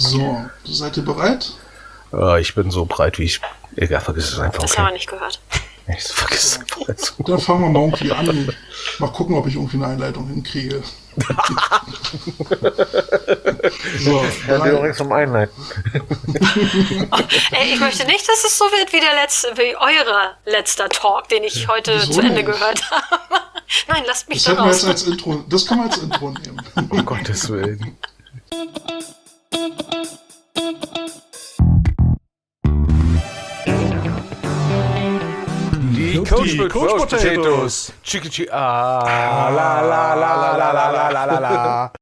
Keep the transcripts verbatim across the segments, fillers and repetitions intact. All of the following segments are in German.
So, seid ihr bereit? Ja, ich bin so breit wie ich. Egal, vergiss es einfach. Das Okay. haben wir nicht gehört. Ich vergiss es einfach. Dann fangen wir mal irgendwie an. Mal gucken, ob ich irgendwie eine Einleitung hinkriege. So, Ja, drei, übrigens zum Einleiten. Oh, ey, ich möchte nicht, dass es so wird wie der letzte, wie eurer letzter Talk, den ich heute Wieso zu Ende nicht? gehört habe. Nein, lasst mich das da hätten wir jetzt raus. als Intro. Das können wir als Intro nehmen. Um Gottes Willen. Die Coach, Die Coach Potatoes. Chicky Chicky. Ah, la la la la la la la la la.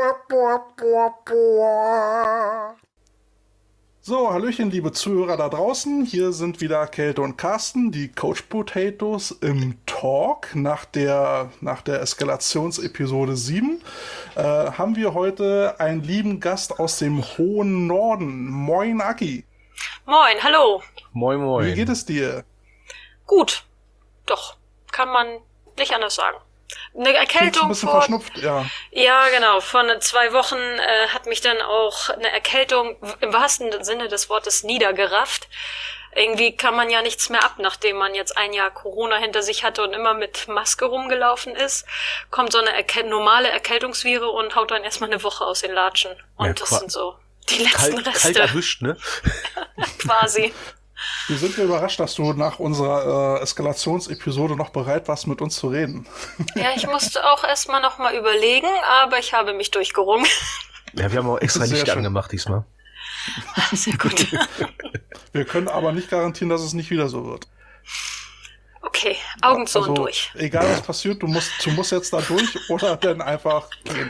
So, hallöchen, liebe Zuhörer da draußen. Hier sind wieder Kälte und Carsten, die Coach Potatoes im Talk. Nach der, nach der Eskalationsepisode sieben äh, haben wir heute einen lieben Gast aus dem hohen Norden. Moin, Aki. Moin, hallo. Moin, moin. Wie geht es dir? Gut. Doch, kann man nicht anders sagen. Eine Klingst ein Erkältung bisschen vor... verschnupft, ja. Ja, genau. Vor zwei Wochen äh, hat mich dann auch eine Erkältung im wahrsten Sinne des Wortes niedergerafft. Irgendwie kann man ja nichts mehr ab, nachdem man jetzt ein Jahr Corona hinter sich hatte und immer mit Maske rumgelaufen ist. Kommt so eine Erkä- normale Erkältungsviren und haut dann erstmal eine Woche aus den Latschen. Und Ja, das qua- sind so die letzten Kalt, Reste kalt erwischt, ne? quasi. Wir sind ja überrascht, dass du nach unserer äh, Eskalationsepisode noch bereit warst, mit uns zu reden. Ja, ich musste auch erstmal nochmal überlegen, aber ich habe mich durchgerungen. Ja, wir haben auch extra Sehr Licht schön. angemacht diesmal. Sehr gut. Wir können aber nicht garantieren, dass es nicht wieder so wird. Okay, Augen zu Also, und durch. egal was passiert, du musst, du musst jetzt da durch oder dann einfach gehen.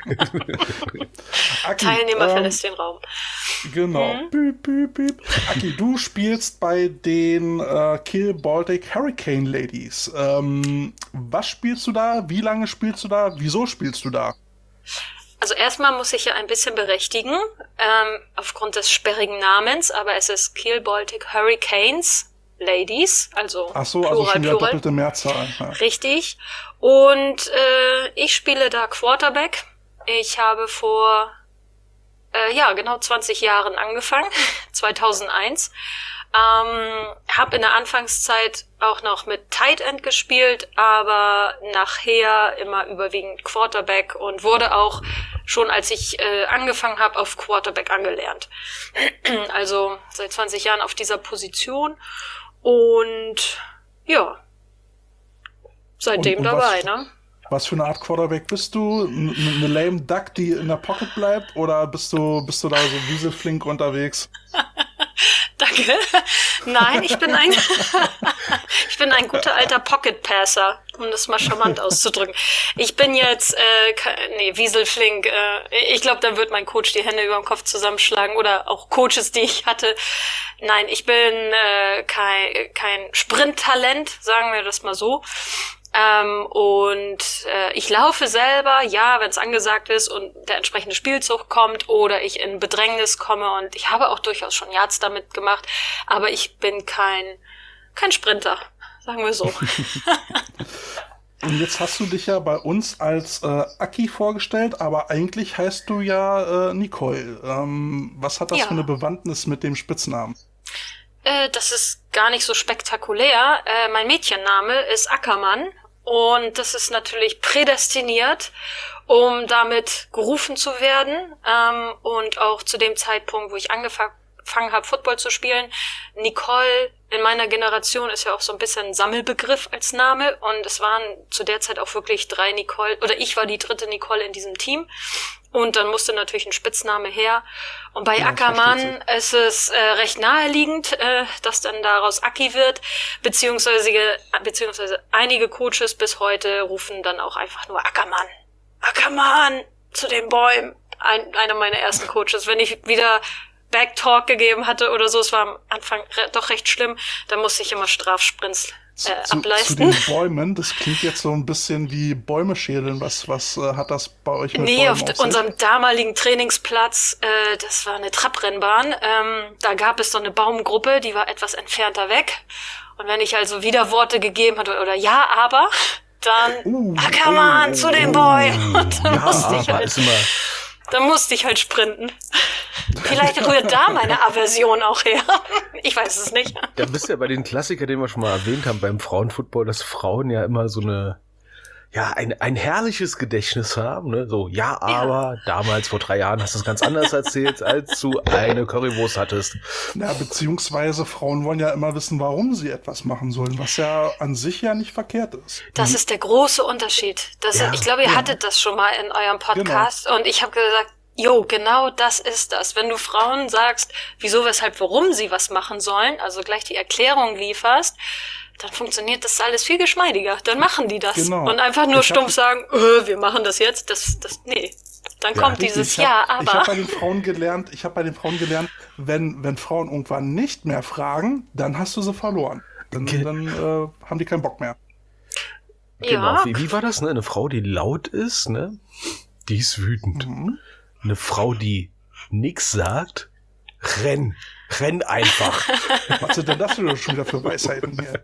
Aki, Teilnehmer ähm, verlässt den Raum. Genau. Mhm. Büb, büb, büb. Aki, du spielst bei den äh, Kill Baltic Hurricane Ladies. Ähm, was spielst du da? Wie lange spielst du da? Wieso spielst du da? Also erstmal muss ich ja ein bisschen berechtigen, ähm, aufgrund des sperrigen Namens, aber es ist Kiel Baltic Hurricanes Ladies, also Ach so, Plural, also schon wieder Plural. doppelte Mehrzahl. Ja. Richtig. Und äh, ich spiele da Quarterback. Ich habe vor, äh, ja, genau zwanzig Jahren angefangen, zweitausendeins. Ähm, habe in der Anfangszeit auch noch mit Tight End gespielt, aber nachher immer überwiegend Quarterback und wurde auch schon, als ich äh, angefangen habe, auf Quarterback angelernt. Also seit zwanzig Jahren auf dieser Position und ja, seitdem Und- und dabei, was- ne? Was für eine Art Quarterback bist du? N- n- Eine lame Duck, die in der Pocket bleibt? Oder bist du, bist du da so wieselflink unterwegs? Danke. Nein, ich bin ein ich bin ein guter alter Pocket Passer, um das mal charmant auszudrücken. Ich bin jetzt äh, ke- nee, Wieselflink. Äh, ich glaube, dann wird mein Coach die Hände über dem Kopf zusammenschlagen oder auch Coaches, die ich hatte. Nein, ich bin äh, kein kein Sprinttalent, sagen wir das mal so. Ähm, und äh, ich laufe selber, ja, wenn es angesagt ist und der entsprechende Spielzug kommt oder ich in Bedrängnis komme und ich habe auch durchaus schon Yards damit gemacht, aber ich bin kein kein Sprinter, sagen wir so. Und jetzt hast du dich ja bei uns als äh, Aki vorgestellt, aber eigentlich heißt du ja äh, Nicole. Ähm, was hat das Ja. für eine Bewandtnis mit dem Spitznamen? Äh, das ist gar nicht so spektakulär. Äh, mein Mädchenname ist Ackermann und das ist natürlich prädestiniert, um damit gerufen zu werden. Ähm, und auch zu dem Zeitpunkt, wo ich angefangen habe, Football zu spielen, Nicole in meiner Generation ist ja auch so ein bisschen ein Sammelbegriff als Name und es waren zu der Zeit auch wirklich drei Nicole, oder ich war die dritte Nicole in diesem Team. Und dann musste natürlich ein Spitzname her. Und bei Ja, das Ackermann versteht ist es äh, recht naheliegend, äh, dass dann daraus Aki wird, beziehungsweise, beziehungsweise einige Coaches bis heute rufen dann auch einfach nur Ackermann. Ackermann zu den Bäumen. Ein, einer meiner ersten Coaches. Wenn ich wieder Backtalk gegeben hatte oder so, es war am Anfang re- doch recht schlimm, dann musste ich immer Strafsprints Zu, äh, zu, zu ableisten. den Bäumen, das klingt jetzt so ein bisschen wie Bäume schälen. Was, was äh, hat das bei euch mit Nee, Bäumen auf auf d- sich? unserem damaligen Trainingsplatz, äh, das war eine Trabrennbahn, ähm, da gab es so eine Baumgruppe, die war etwas entfernter weg. Und wenn ich also Widerworte gegeben hatte oder ja, aber, dann Uh, Ackermann oh, zu den oh. Bäumen. Und dann Ja, musste ich aber halt ist immer Dann musste ich halt sprinten. Vielleicht rührt da meine Aversion auch her. Ich weiß es nicht. Da bist du ja bei den Klassikern, den wir schon mal erwähnt haben beim Frauenfootball, dass Frauen ja immer so eine, ja, ein, ein herrliches Gedächtnis haben, ne? So, ja, aber ja. damals vor drei Jahren hast du es ganz anders erzählt, als du eine Currywurst hattest. Na, beziehungsweise Frauen wollen ja immer wissen, warum sie etwas machen sollen, was ja an sich ja nicht verkehrt ist. Das ist der große Unterschied. Das, ja, ich glaube, ihr ja. hattet das schon mal in eurem Podcast genau. und ich habe gesagt, jo, genau das ist das. Wenn du Frauen sagst, wieso, weshalb, warum sie was machen sollen, also gleich die Erklärung lieferst, dann funktioniert das alles viel geschmeidiger. Dann machen die das. Genau. Und einfach nur ich stumpf sagen, äh, wir machen das jetzt, das, das, nee. Dann ja, kommt dieses ich hab, Ja, aber. Ich habe bei den Frauen gelernt, ich habe bei den Frauen gelernt, wenn, wenn Frauen irgendwann nicht mehr fragen, dann hast du sie verloren. Dann, okay. dann äh, haben die keinen Bock mehr. Genau. Ja. Wie, wie war das, ne? Eine Frau, die laut ist, ne? Die ist wütend. Mhm. Eine Frau, die nix sagt, renn. Renn einfach. Was sind denn das schon wieder für Weisheiten hier?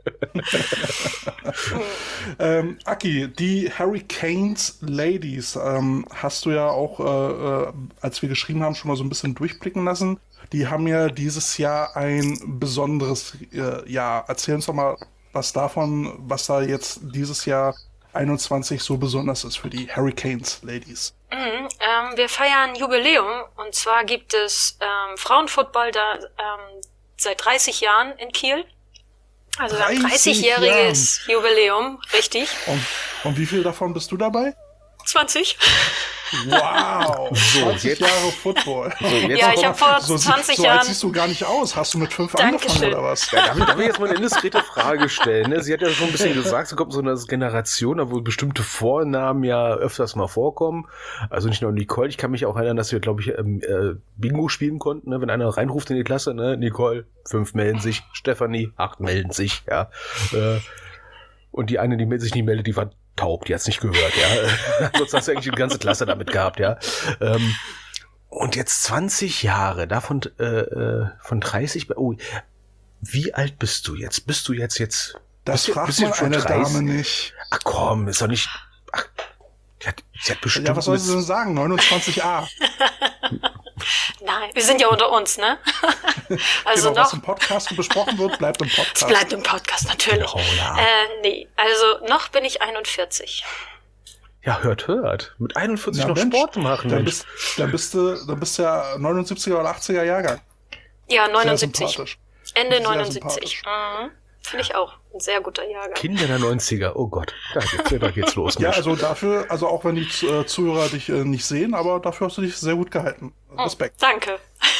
ähm, Aki, die Hurricanes Ladies ähm, hast du ja auch, äh, äh, als wir geschrieben haben, schon mal so ein bisschen durchblicken lassen. Die haben ja dieses Jahr ein besonderes äh, Jahr. Erzähl uns doch mal was davon, was da jetzt dieses Jahr einundzwanzig so besonders ist für die Hurricanes Ladies. Mhm, ähm, wir feiern Jubiläum und zwar gibt es ähm, Frauenfootball da ähm, seit dreißig Jahren in Kiel. Also wir haben dreißigjähriges Jubiläum, richtig. Und, und wie viel davon bist du dabei? zwanzig. Wow, so, zwanzig jetzt, Jahre Football. So, jetzt ja, ich habe vor so, zwanzig so Jahren... So alt siehst du gar nicht aus. Hast du mit fünf Dankeschön. angefangen oder was? Ja, darf, ich, darf ich jetzt mal eine indiskrete Frage stellen? Ne? Sie hat ja schon ein bisschen gesagt, es kommt so eine Generation, wo bestimmte Vornamen ja öfters mal vorkommen. Also nicht nur Nicole, ich kann mich auch erinnern, dass wir, glaube ich, ähm, äh, Bingo spielen konnten, ne? Wenn einer reinruft in die Klasse, ne? Nicole, fünf melden sich, Stefanie, acht melden sich, ja. Äh, und die eine, die sich nicht meldet, die war taub, die hat's nicht gehört, ja. Sonst hast du eigentlich die ganze Klasse damit gehabt, ja. Ähm, und jetzt zwanzig Jahre, davon äh, von dreißig, oh, wie alt bist du jetzt? Bist du jetzt jetzt? Das fragt man eine Dame nicht. Ach komm, ist doch nicht, ach, sie hat, sie hat bestimmt... Ja, was soll sie denn sagen? neunundzwanzig A. Nein, wir sind ja unter uns, ne? Also genau, noch, was im Podcast besprochen wird, bleibt im Podcast. Es bleibt im Podcast, natürlich. Oh, ja. äh, nee, also noch bin ich einundvierzig. Ja, hört, hört. Mit einundvierzig ja, noch Mensch, Sport machen, dann Mensch. bist, dann bist du, dann bist du ja neunundsiebziger oder achtziger Jahrgang. Ja, neunundsiebzig. Sympathisch. Ende Sehr neunundsiebzig. Mhm. Finde ich auch. Ein sehr guter Jahrgang. Kinder der neunziger, oh Gott, da geht's, da geht's los. Ja, Mensch. also dafür, also auch wenn die äh, Zuhörer dich äh, nicht sehen, aber dafür hast du dich sehr gut gehalten. Respekt. Oh, danke.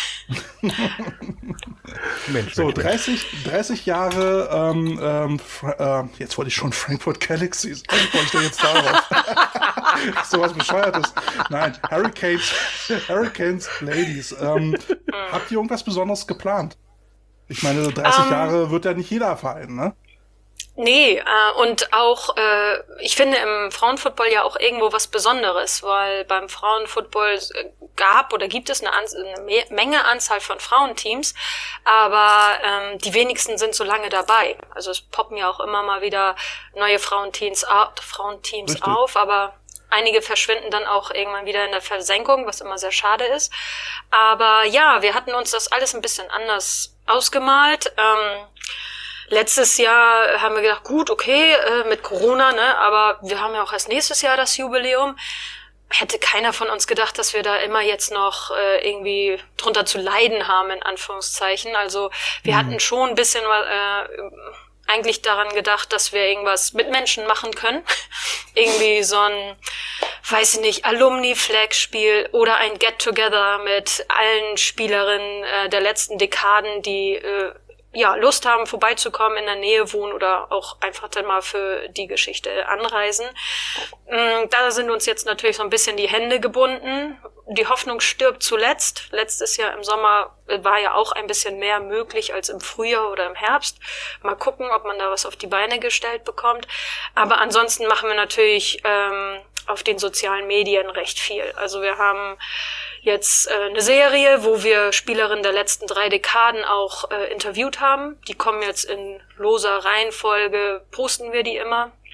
Mensch, So, Mensch, dreißig, dreißig Jahre, ähm, ähm, Fra- äh, jetzt wollte ich schon Frankfurt Galaxies. Wie komme ich denn jetzt darauf? So was Bescheuertes. Nein, Hurricanes, Hurricanes Ladies. Ähm, habt ihr irgendwas Besonderes geplant? Ich meine, dreißig Um, Jahre wird ja nicht jeder Verein, ne? Nee, äh, und auch, äh, ich finde im Frauenfootball ja auch irgendwo was Besonderes, weil beim Frauenfootball gab oder gibt es eine, An- eine Me- Menge Anzahl von Frauenteams, aber ähm, die wenigsten sind so lange dabei. Also es poppen ja auch immer mal wieder neue Frauenteams, au- Frauenteams Richtig. auf, aber einige verschwinden dann auch irgendwann wieder in der Versenkung, was immer sehr schade ist. Aber ja, wir hatten uns das alles ein bisschen anders ausgemalt. Ähm, Letztes Jahr haben wir gedacht, gut, okay, äh, mit Corona, ne, aber wir haben ja auch erst nächstes Jahr das Jubiläum. Hätte keiner von uns gedacht, dass wir da immer jetzt noch äh, irgendwie drunter zu leiden haben, in Anführungszeichen. Also wir mhm. hatten schon ein bisschen äh, eigentlich daran gedacht, dass wir irgendwas mit Menschen machen können. Irgendwie so ein, weiß ich nicht, Alumni-Flag-Spiel oder ein Get-Together mit allen Spielerinnen äh, der letzten Dekaden, die äh, ja, Lust haben, vorbeizukommen, in der Nähe wohnen oder auch einfach dann mal für die Geschichte anreisen. Da sind uns jetzt natürlich so ein bisschen die Hände gebunden. Die Hoffnung stirbt zuletzt. Letztes Jahr im Sommer war ja auch ein bisschen mehr möglich als im Frühjahr oder im Herbst. Mal gucken, ob man da was auf die Beine gestellt bekommt. Aber ansonsten machen wir natürlich ähm, auf den sozialen Medien recht viel. Also wir haben jetzt äh, eine Serie, wo wir Spielerinnen der letzten drei Dekaden auch äh, interviewt haben. Die kommen jetzt in loser Reihenfolge, posten wir die immer.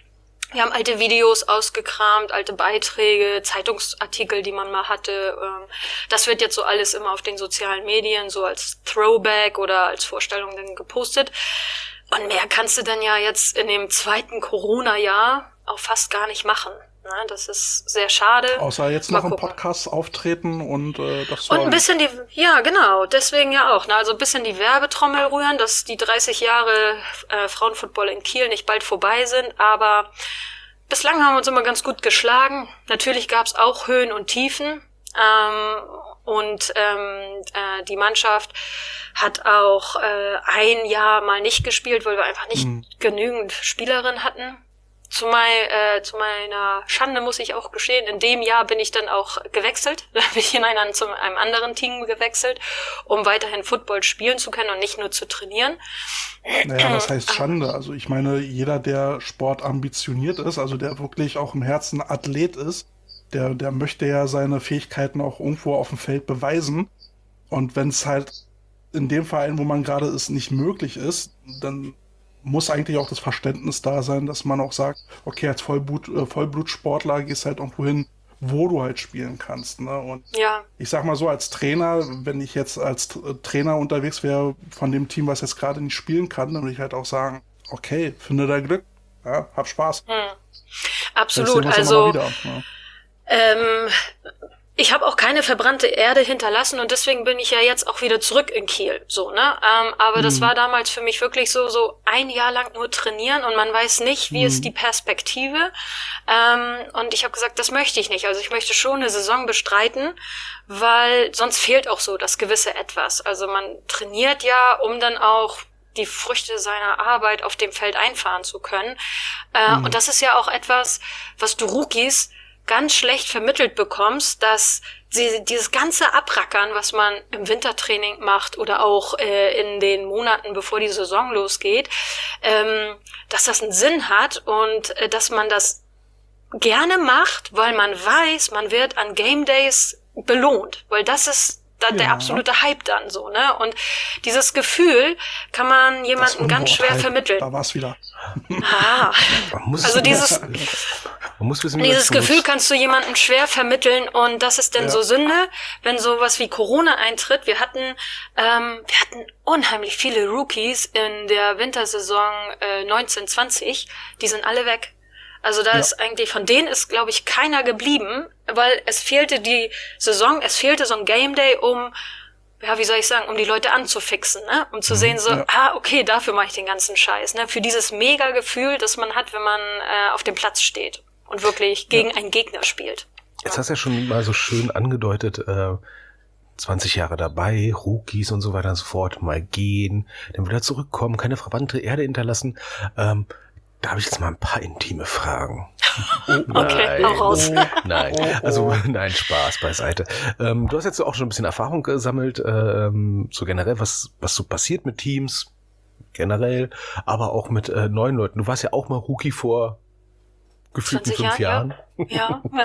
Wir haben alte Videos ausgekramt, alte Beiträge, Zeitungsartikel, die man mal hatte. Das wird jetzt so alles immer auf den sozialen Medien so als Throwback oder als Vorstellung dann gepostet. Und mehr kannst du dann ja jetzt in dem zweiten Corona-Jahr auch fast gar nicht machen. Das ist sehr schade. Außer jetzt noch im Podcast auftreten und äh, das soll... Und ein bisschen die, ja genau, deswegen ja auch. Ne? Also ein bisschen die Werbetrommel rühren, dass die dreißig Jahre äh, Frauenfootball in Kiel nicht bald vorbei sind. Aber bislang haben wir uns immer ganz gut geschlagen. Natürlich gab es auch Höhen und Tiefen. Ähm, und ähm, äh, die Mannschaft hat auch äh, ein Jahr mal nicht gespielt, weil wir einfach nicht mhm. genügend Spielerinnen hatten. Zu, mein, äh, zu meiner Schande muss ich auch gestehen, in dem Jahr bin ich dann auch gewechselt. Da bin ich in einen, zu einem anderen Team gewechselt, um weiterhin Football spielen zu können und nicht nur zu trainieren. Naja, was heißt Schande? Also ich meine, jeder, der Sport ambitioniert ist, also der wirklich auch im Herzen Athlet ist, der, der möchte ja seine Fähigkeiten auch irgendwo auf dem Feld beweisen. Und wenn es halt in dem Verein, wo man gerade ist, nicht möglich ist, dann muss eigentlich auch das Verständnis da sein, dass man auch sagt, okay, als Vollblut, äh, Vollblutsportler gehst halt irgendwo hin, wo du halt spielen kannst. Ne? Und ja. ich sag mal so, als Trainer, wenn ich jetzt als T- Trainer unterwegs wäre von dem Team, was jetzt gerade nicht spielen kann, dann würde ich halt auch sagen, okay, finde da Glück, ja, hab Spaß. Hm. Absolut, also wieder, ja. ähm, ich habe auch keine verbrannte Erde hinterlassen und deswegen bin ich ja jetzt auch wieder zurück in Kiel, so, ne? Ähm, aber mhm. das war damals für mich wirklich so, so ein Jahr lang nur trainieren und man weiß nicht, wie mhm. ist die Perspektive. Ähm, und ich habe gesagt, das möchte ich nicht. Also ich möchte schon eine Saison bestreiten, weil sonst fehlt auch so das gewisse Etwas. Also man trainiert ja, um dann auch die Früchte seiner Arbeit auf dem Feld einfahren zu können. Äh, mhm. Und das ist ja auch etwas, was du Rookies ganz schlecht vermittelt bekommst, dass sie dieses ganze Abrackern, was man im Wintertraining macht oder auch äh, in den Monaten, bevor die Saison losgeht, ähm, dass das einen Sinn hat und äh, dass man das gerne macht, weil man weiß, man wird an Game Days belohnt, weil das ist dann ja. der absolute Hype dann so, ne? Und dieses Gefühl kann man jemandem ganz schwer Hype, vermitteln. Da war's wieder. Ah, also dieses, man muss wissen, dieses Gefühl kannst du jemandem schwer vermitteln und das ist denn ja. so Sünde, wenn sowas wie Corona eintritt. Wir hatten, ähm, wir hatten unheimlich viele Rookies in der Wintersaison äh, neunzehn zwanzig, die sind alle weg. Also da ja. ist eigentlich, von denen ist, glaube ich, keiner geblieben, weil es fehlte die Saison, es fehlte so ein Game Day, um, ja, wie soll ich sagen, um die Leute anzufixen, ne? Um zu mhm, sehen so, ja. ah, okay, dafür mache ich den ganzen Scheiß, ne? Für dieses Mega-Gefühl, das man hat, wenn man äh, auf dem Platz steht und wirklich gegen ja. einen Gegner spielt. Jetzt ja. hast du ja schon mal so schön angedeutet, äh, zwanzig Jahre dabei, Rookies und so weiter und so fort, mal gehen, dann wieder zurückkommen, keine verbrannte Erde hinterlassen, ähm, da habe ich jetzt mal ein paar intime Fragen. Oh, okay, hau raus. Nein, also nein, Spaß beiseite. Ähm, du hast jetzt auch schon ein bisschen Erfahrung gesammelt, ähm, so generell, was was so passiert mit Teams, generell, aber auch mit äh, neuen Leuten. Du warst ja auch mal Rookie vor gefühlten fünf Jahren. Ja. ja.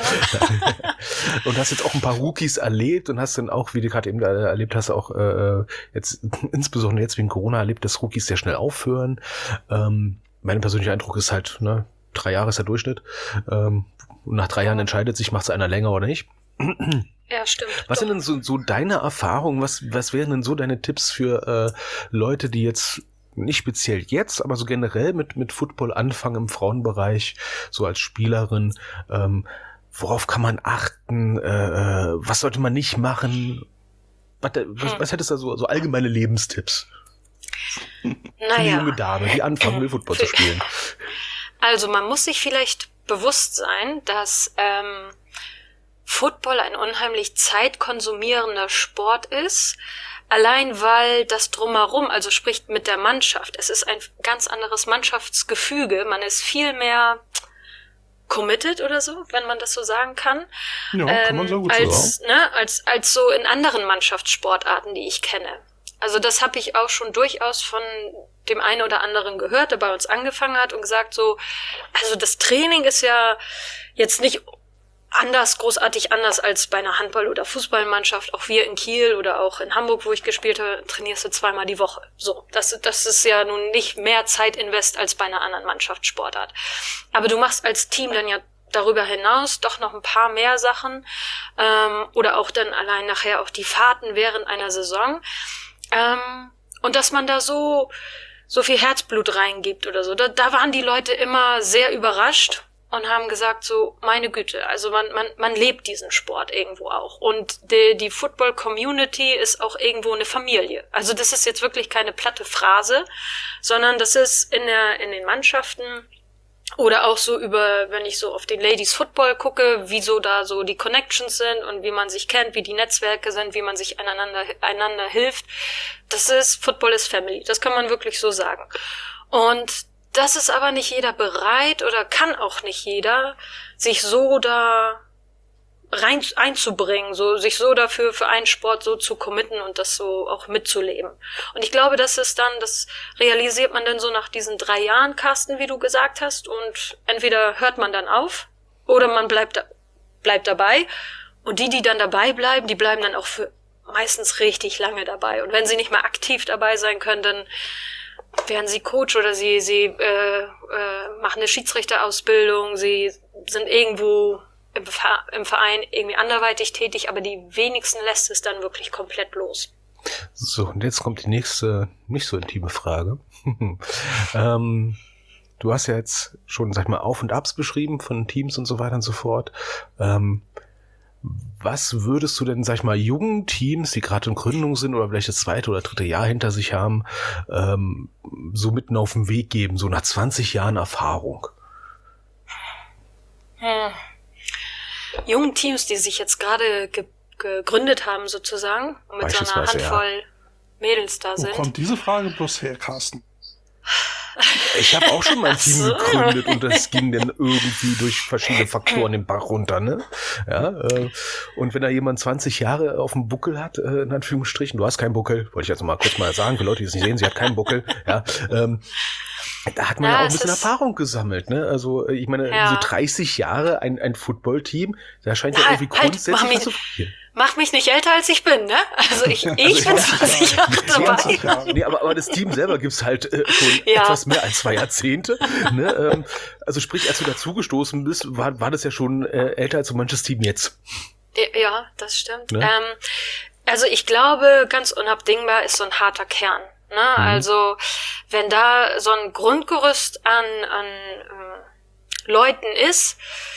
Und hast jetzt auch ein paar Rookies erlebt und hast dann auch, wie du gerade eben erlebt hast, auch äh, jetzt insbesondere jetzt wegen Corona erlebt, dass Rookies sehr schnell aufhören. Ähm, Mein persönlicher Eindruck ist halt, ne, drei Jahre ist der Durchschnitt. Ähm, und nach drei Jahren entscheidet sich, macht es einer länger oder nicht. Ja, stimmt. Was sind denn so, so deine Erfahrungen? Was, was wären denn so deine Tipps für äh, Leute, die jetzt, nicht speziell jetzt, aber so generell mit, mit Football anfangen im Frauenbereich, so als Spielerin? Ähm, worauf kann man achten? Äh, was sollte man nicht machen? Was, was, hm. was hättest du da so, so allgemeine Lebenstipps? Naja. Für die junge Dame, die anfangen will, Football zu spielen. Also man muss sich vielleicht bewusst sein, dass ähm, Football ein unheimlich zeitkonsumierender Sport ist, allein weil das Drumherum, also sprich mit der Mannschaft, es ist ein ganz anderes Mannschaftsgefüge, man ist viel mehr committed oder so, wenn man das so sagen kann. Ja, ähm, kann man so gut als, sagen. Ne, als, als so in anderen Mannschaftssportarten, die ich kenne. Also das habe ich auch schon durchaus von dem einen oder anderen gehört, der bei uns angefangen hat und gesagt so, also das Training ist ja jetzt nicht anders, großartig anders als bei einer Handball- oder Fußballmannschaft. Auch wir in Kiel oder auch in Hamburg, wo ich gespielt habe, trainierst du zweimal die Woche. So, das, das ist ja nun nicht mehr Zeitinvest als bei einer anderen Mannschaftssportart. Aber du machst als Team dann ja darüber hinaus doch noch ein paar mehr Sachen ähm, oder auch dann allein nachher auch die Fahrten während einer Saison. Ähm, und dass man da so so viel Herzblut reingibt oder so. Da, da waren die Leute immer sehr überrascht und haben gesagt so, meine Güte, also man man man lebt diesen Sport irgendwo auch. Und die, die Football-Community ist auch irgendwo eine Familie. Also das ist jetzt wirklich keine platte Phrase, sondern das ist in der in den Mannschaften oder auch so über, wenn ich so auf den Ladies Football gucke, wie so da so die Connections sind und wie man sich kennt, wie die Netzwerke sind, wie man sich einander, einander hilft. Das ist, Football is Family. Das kann man wirklich so sagen. Und das ist aber nicht jeder bereit oder kann auch nicht jeder, sich so da rein einzubringen, so sich so dafür für einen Sport so zu committen und das so auch mitzuleben. Und ich glaube, das ist dann, das realisiert man dann so nach diesen drei Jahren, Carsten, wie du gesagt hast, und entweder hört man dann auf oder man bleibt da, bleibt dabei. Und die, die dann dabei bleiben, die bleiben dann auch für meistens richtig lange dabei. Und wenn sie nicht mehr aktiv dabei sein können, dann werden sie Coach oder sie sie äh, äh, machen eine Schiedsrichterausbildung, sie sind irgendwo im Verein irgendwie anderweitig tätig, aber die wenigsten lässt es dann wirklich komplett los. So, und jetzt kommt die nächste, nicht so intime Frage. ähm, du hast ja jetzt schon, sag ich mal, Auf- und Abs beschrieben von Teams und so weiter und so fort. Ähm, was würdest du denn, sag ich mal, jungen Teams, die gerade in Gründung sind oder vielleicht das zweite oder dritte Jahr hinter sich haben, ähm, so mitten auf den Weg geben, so nach zwanzig Jahren Erfahrung? Hm. Jungen Teams, die sich jetzt gerade ge- gegründet haben sozusagen und mit so einer Handvoll ja. Mädels da sind. Wo kommt diese Frage bloß her, Carsten? Ich habe auch schon mein Team so. gegründet und das ging dann irgendwie durch verschiedene Faktoren den Bach runter, ne? Ja, äh, und wenn da jemand zwanzig Jahre auf dem Buckel hat, äh, in Anführungsstrichen, du hast keinen Buckel, wollte ich jetzt mal kurz mal sagen, für Leute, die es nicht sehen, sie hat keinen Buckel, ja, ähm, da hat man ja, ja auch ein bisschen Erfahrung gesammelt, ne? Also ich meine, ja. so dreißig Jahre ein, ein Footballteam, da scheint ja, ja irgendwie halt, grundsätzlich zu funktionieren. Mach mich nicht älter, als ich bin, ne? Also ich, also ich bin zwanzig Jahre dabei. Jahre. Nee, aber, aber das Team selber gibt's halt äh, schon ja. etwas mehr als zwei Jahrzehnte. Ne? Ähm, also sprich, als du dazugestoßen bist, war, war das ja schon äh, älter als so manches Team jetzt. Ja, das stimmt. Ne? Ähm, also ich glaube, ganz unabdingbar ist so ein harter Kern. Ne? Mhm. Also wenn da so ein Grundgerüst an, an äh, Leuten ist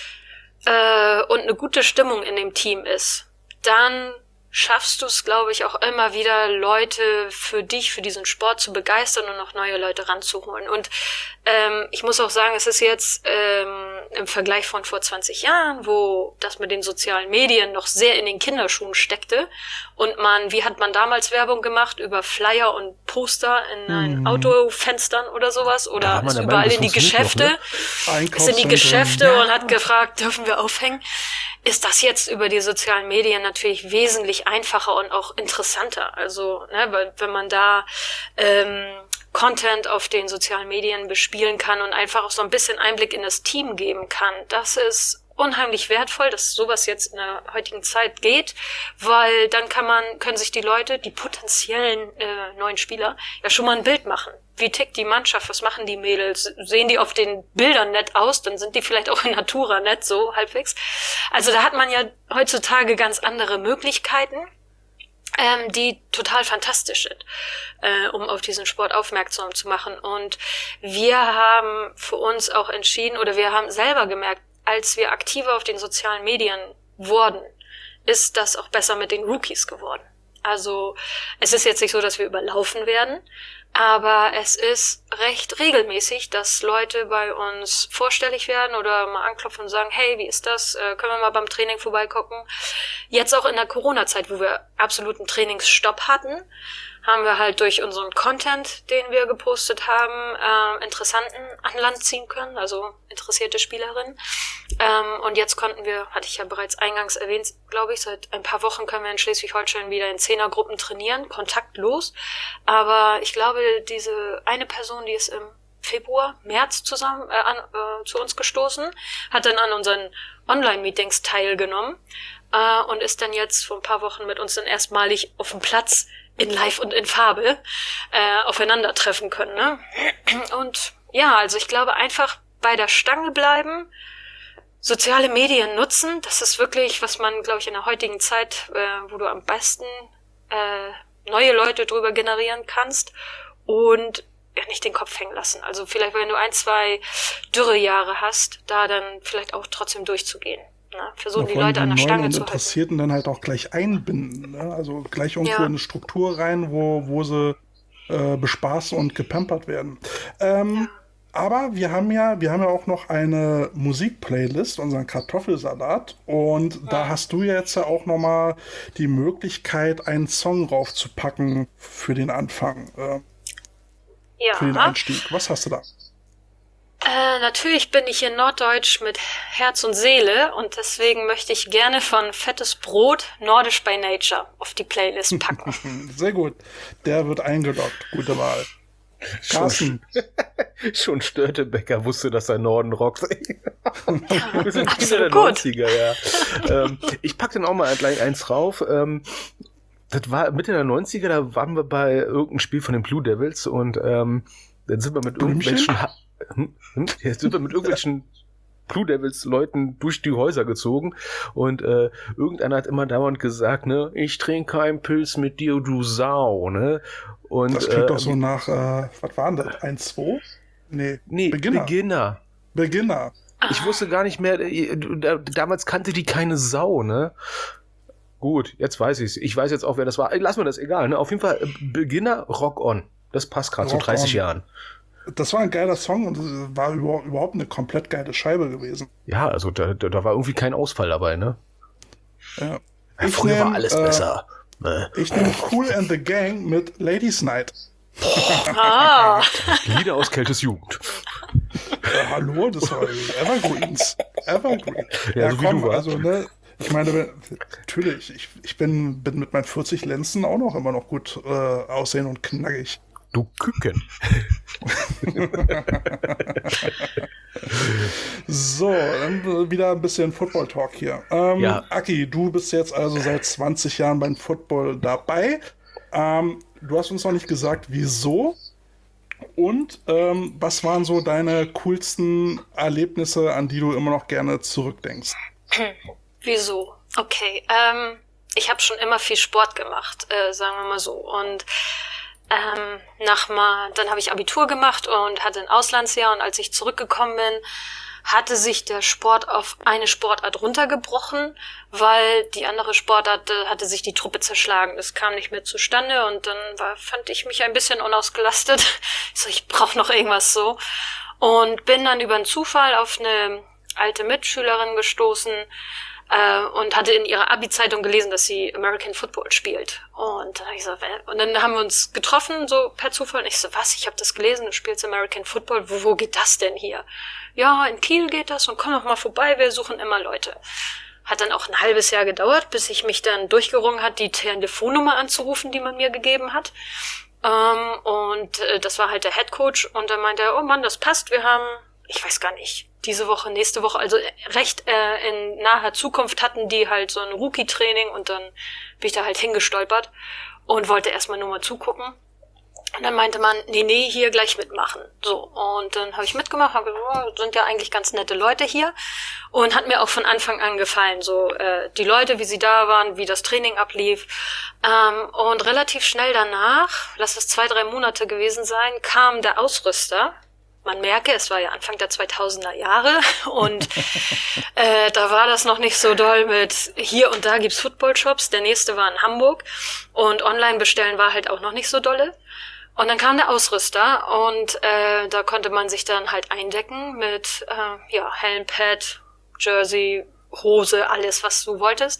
äh, und eine gute Stimmung in dem Team ist, dann schaffst du es, glaube ich, auch immer wieder, Leute für dich, für diesen Sport zu begeistern und noch neue Leute ranzuholen. Und ähm, ich muss auch sagen, es ist jetzt ähm, im Vergleich von vor zwanzig Jahren, wo das mit den sozialen Medien noch sehr in den Kinderschuhen steckte und man, wie hat man damals Werbung gemacht? Über Flyer und Poster in ein mhm. Autofenstern oder sowas oder ist überall Meinung, in die Geschäfte, noch, ne? Ist in die Geschäfte ja. und hat gefragt, dürfen wir aufhängen? Ist das jetzt über die sozialen Medien natürlich wesentlich einfacher und auch interessanter. Also, ne, weil wenn man da ähm, Content auf den sozialen Medien bespielen kann und einfach auch so ein bisschen Einblick in das Team geben kann, das ist unheimlich wertvoll, dass sowas jetzt in der heutigen Zeit geht, weil dann kann man, können sich die Leute, die potenziellen äh, neuen Spieler, ja schon mal ein Bild machen. Wie tickt die Mannschaft? Was machen die Mädels? Sehen die auf den Bildern nett aus? Dann sind die vielleicht auch in Natura nett, so halbwegs. Also da hat man ja heutzutage ganz andere Möglichkeiten, ähm, die total fantastisch sind, äh, um auf diesen Sport aufmerksam zu machen. Und wir haben für uns auch entschieden, oder wir haben selber gemerkt, als wir aktiver auf den sozialen Medien wurden, ist das auch besser mit den Rookies geworden. Also es ist jetzt nicht so, dass wir überlaufen werden, aber es ist recht regelmäßig, dass Leute bei uns vorstellig werden oder mal anklopfen und sagen, hey, wie ist das? Äh, können wir mal beim Training vorbeigucken? Jetzt auch in der Corona-Zeit, wo wir absoluten Trainingsstopp hatten, haben wir halt durch unseren Content, den wir gepostet haben, äh, Interessanten an Land ziehen können, also interessierte Spielerinnen. Ähm, und jetzt konnten wir, hatte ich ja bereits eingangs erwähnt, glaube ich, seit ein paar Wochen können wir in Schleswig-Holstein wieder in Zehnergruppen trainieren, kontaktlos. Aber ich glaube, diese eine Person, die ist im Februar, März zusammen äh, an, äh, zu uns gestoßen, hat dann an unseren Online-Meetings teilgenommen äh, und ist dann jetzt vor ein paar Wochen mit uns dann erstmalig auf dem Platz in Live und in Farbe äh, aufeinandertreffen können. Ne? Und ja, also ich glaube einfach bei der Stange bleiben, soziale Medien nutzen, das ist wirklich, was man, glaube ich, in der heutigen Zeit, äh, wo du am besten äh, neue Leute drüber generieren kannst und ja, nicht den Kopf hängen lassen. Also vielleicht, wenn du ein, zwei Dürrejahre hast, da dann vielleicht auch trotzdem durchzugehen. Ne? Versuchen die Leute an der Stange zu halten. Interessierten dann halt auch gleich einbinden. Ne? Also gleich irgendwo Ja. eine Struktur rein, wo, wo sie äh, bespaßt und gepampert werden. Ähm, Aber wir haben ja, wir haben ja auch noch eine Musikplaylist, unseren Kartoffelsalat. Und da hast du jetzt ja auch nochmal die Möglichkeit, einen Song raufzupacken für den Anfang, äh, Ja. für den Einstieg. Was hast du da? Äh, natürlich bin ich hier Norddeutsch mit Herz und Seele und deswegen möchte ich gerne von Fettes Brot, Nordisch by Nature, auf die Playlist packen. Sehr gut. Der wird eingeloggt. Gute Wahl. Carsten. Schon Störtebecker wusste, dass er Norden rockt. Wir sind Kinder der gut. neunziger, ja. ähm, ich pack dann auch mal gleich eins rauf. Ähm, das war Mitte der neunziger, da waren wir bei irgendeinem Spiel von den Blue Devils und ähm, dann sind wir mit irgendwelchen ha- hm, hm, jetzt sind wir mit irgendwelchen Blue Devils Leuten durch die Häuser gezogen und äh, irgendeiner hat immer dauernd gesagt, ne, ich trinke keinen Pilz mit dir, du Sau, ne? Und, Das klingt äh, doch so nach, äh, was war denn das? eins, zwei? Nee, Nee, Beginner. Beginner. Beginner. Ich wusste gar nicht mehr, äh, da- damals kannte die keine Sau, ne? Gut, jetzt weiß ich's. Ich weiß jetzt auch, wer das war. Ey, lass mir das, egal, ne? Auf jeden Fall, äh, Beginner, Rock On. Das passt gerade zu Rock dreißig On. Jahren. Das war ein geiler Song und es war über, überhaupt eine komplett geile Scheibe gewesen. Ja, also da, da, da war irgendwie kein Ausfall dabei, ne? Ja. Ja, Ich früher war nehm, alles äh, besser. Ne? Ich nehme Cool and the Gang mit Ladies Night. Ah, Lieder aus Keltes Jugend. Äh, hallo, das war Evergreens. Evergreen. Ja, so wie du warst. also, ne, ich meine, wenn- natürlich, ich, ich bin, bin mit meinen vierzig Lenzen auch noch immer noch gut äh, aussehen und knackig. Du Küken. So, dann wieder ein bisschen Football-Talk hier. Ähm, Ja. Aki, du bist jetzt also seit zwanzig Jahren beim Football dabei. Ähm, du hast uns noch nicht gesagt, wieso. Und ähm, was waren so deine coolsten Erlebnisse, an die du immer noch gerne zurückdenkst? wieso? Okay, ähm, ich habe schon immer viel Sport gemacht, äh, sagen wir mal so. Und ähm, nach mal, dann habe ich Abitur gemacht und hatte ein Auslandsjahr. Und als ich zurückgekommen bin, hatte sich der Sport auf eine Sportart runtergebrochen, weil die andere Sportart äh, hatte sich die Truppe zerschlagen. Das kam nicht mehr zustande und dann war, fand ich mich ein bisschen unausgelastet. Ich so, ich brauche noch irgendwas so. Und bin dann über einen Zufall auf eine alte Mitschülerin gestoßen äh, und hatte in ihrer Abi-Zeitung gelesen, dass sie American Football spielt. Und dann, hab ich so, wer- und dann haben wir uns getroffen, so per Zufall. Und ich so, was, ich habe das gelesen, du spielst American Football. Wo, wo geht das denn hier? Ja, in Kiel geht das und komm doch mal vorbei, wir suchen immer Leute. Hat dann auch ein halbes Jahr gedauert, bis ich mich dann durchgerungen hat, die Telefonnummer anzurufen, die man mir gegeben hat. Ähm, und äh, das war halt der Headcoach und dann meinte er, oh Mann, das passt, wir haben, ich weiß gar nicht, diese Woche, nächste Woche, also recht äh, in naher Zukunft hatten die halt so ein Rookie-Training und dann bin ich da halt hingestolpert und wollte erstmal nur mal zugucken. Und dann meinte man, nee, nee, hier gleich mitmachen. So, und dann habe ich mitgemacht, habe gesagt, oh, sind ja eigentlich ganz nette Leute hier. Und hat mir auch von Anfang an gefallen, so äh, die Leute, wie sie da waren, wie das Training ablief. Ähm, und relativ schnell danach, lass es zwei, drei Monate gewesen sein, kam der Ausrüster. Man merke, es war ja Anfang der zweitausender Jahre und äh, da war das noch nicht so doll mit hier und da gibt's Football-Shops. Der nächste war in Hamburg und online bestellen war halt auch noch nicht so dolle. Und dann kam der Ausrüster und äh, da konnte man sich dann halt eindecken mit äh, ja Helmpad, Jersey, Hose, alles, was du wolltest.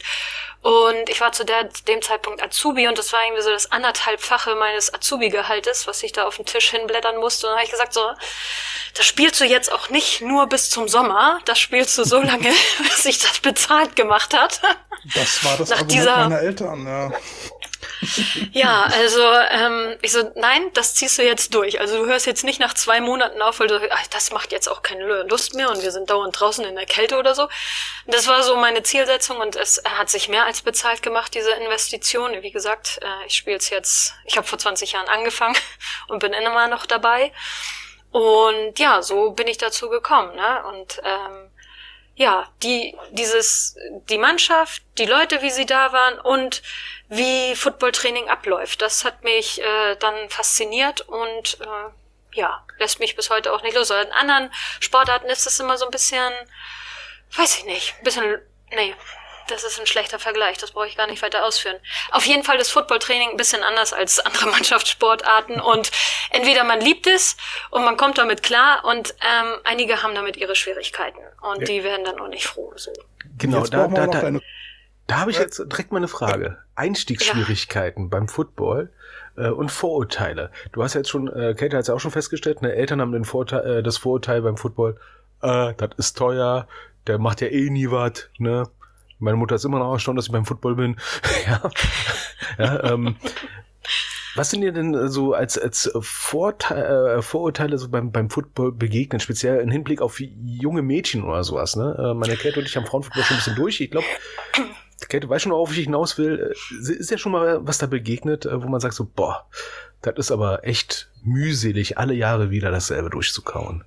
Und ich war zu der, dem Zeitpunkt Azubi und das war irgendwie so das anderthalbfache meines Azubi-Gehaltes, was ich da auf den Tisch hinblättern musste. Und dann habe ich gesagt, so, das spielst du jetzt auch nicht nur bis zum Sommer, das spielst du so lange, bis sich das bezahlt gemacht hat. Das war das Nach Argument dieser- meiner Eltern, ja. Ja, also ähm, ich so, nein, das ziehst du jetzt durch. Also du hörst jetzt nicht nach zwei Monaten auf, weil du, ach, das macht jetzt auch keine Lust mehr und wir sind dauernd draußen in der Kälte oder so. Das war so meine Zielsetzung und es hat sich mehr als bezahlt gemacht, diese Investition. Wie gesagt, äh, ich spiele es jetzt, ich habe vor zwanzig Jahren angefangen und bin immer noch dabei. Und ja, so bin ich dazu gekommen, ne? Und ähm, ja, die, dieses, die Mannschaft, die Leute, wie sie da waren und wie Footballtraining abläuft, das hat mich äh, dann fasziniert und äh, ja, lässt mich bis heute auch nicht los. In anderen Sportarten ist es immer so ein bisschen, weiß ich nicht, ein bisschen, nee, das ist ein schlechter Vergleich, das brauche ich gar nicht weiter ausführen. Auf jeden Fall ist Footballtraining ein bisschen anders als andere Mannschaftssportarten und entweder man liebt es und man kommt damit klar und ähm, einige haben damit ihre Schwierigkeiten und ja. Die werden dann auch nicht froh. So. Genau, da, da, da, da habe ich jetzt direkt mal eine Frage. Einstiegsschwierigkeiten ja. beim Football äh, und Vorurteile. Du hast ja jetzt schon, äh, Kate hat es ja auch schon festgestellt, ne, Eltern haben den Vorteil, äh, das Vorurteil beim Football, äh, das ist teuer, der macht ja eh nie was, ne? Meine Mutter ist immer noch erstaunt, dass ich beim Football bin. ja. ja ähm, was sind dir denn so als, als Vorteil, äh, Vorurteile so beim, beim Football begegnet, speziell im Hinblick auf junge Mädchen oder sowas? Ne? Äh, meine Käthe und ich haben Frauenfootball schon ein bisschen durch. Ich glaube, Käthe weiß schon, worauf ich hinaus will. Ist ja schon mal was da begegnet, wo man sagt so, boah, das ist aber echt mühselig, alle Jahre wieder dasselbe durchzukauen.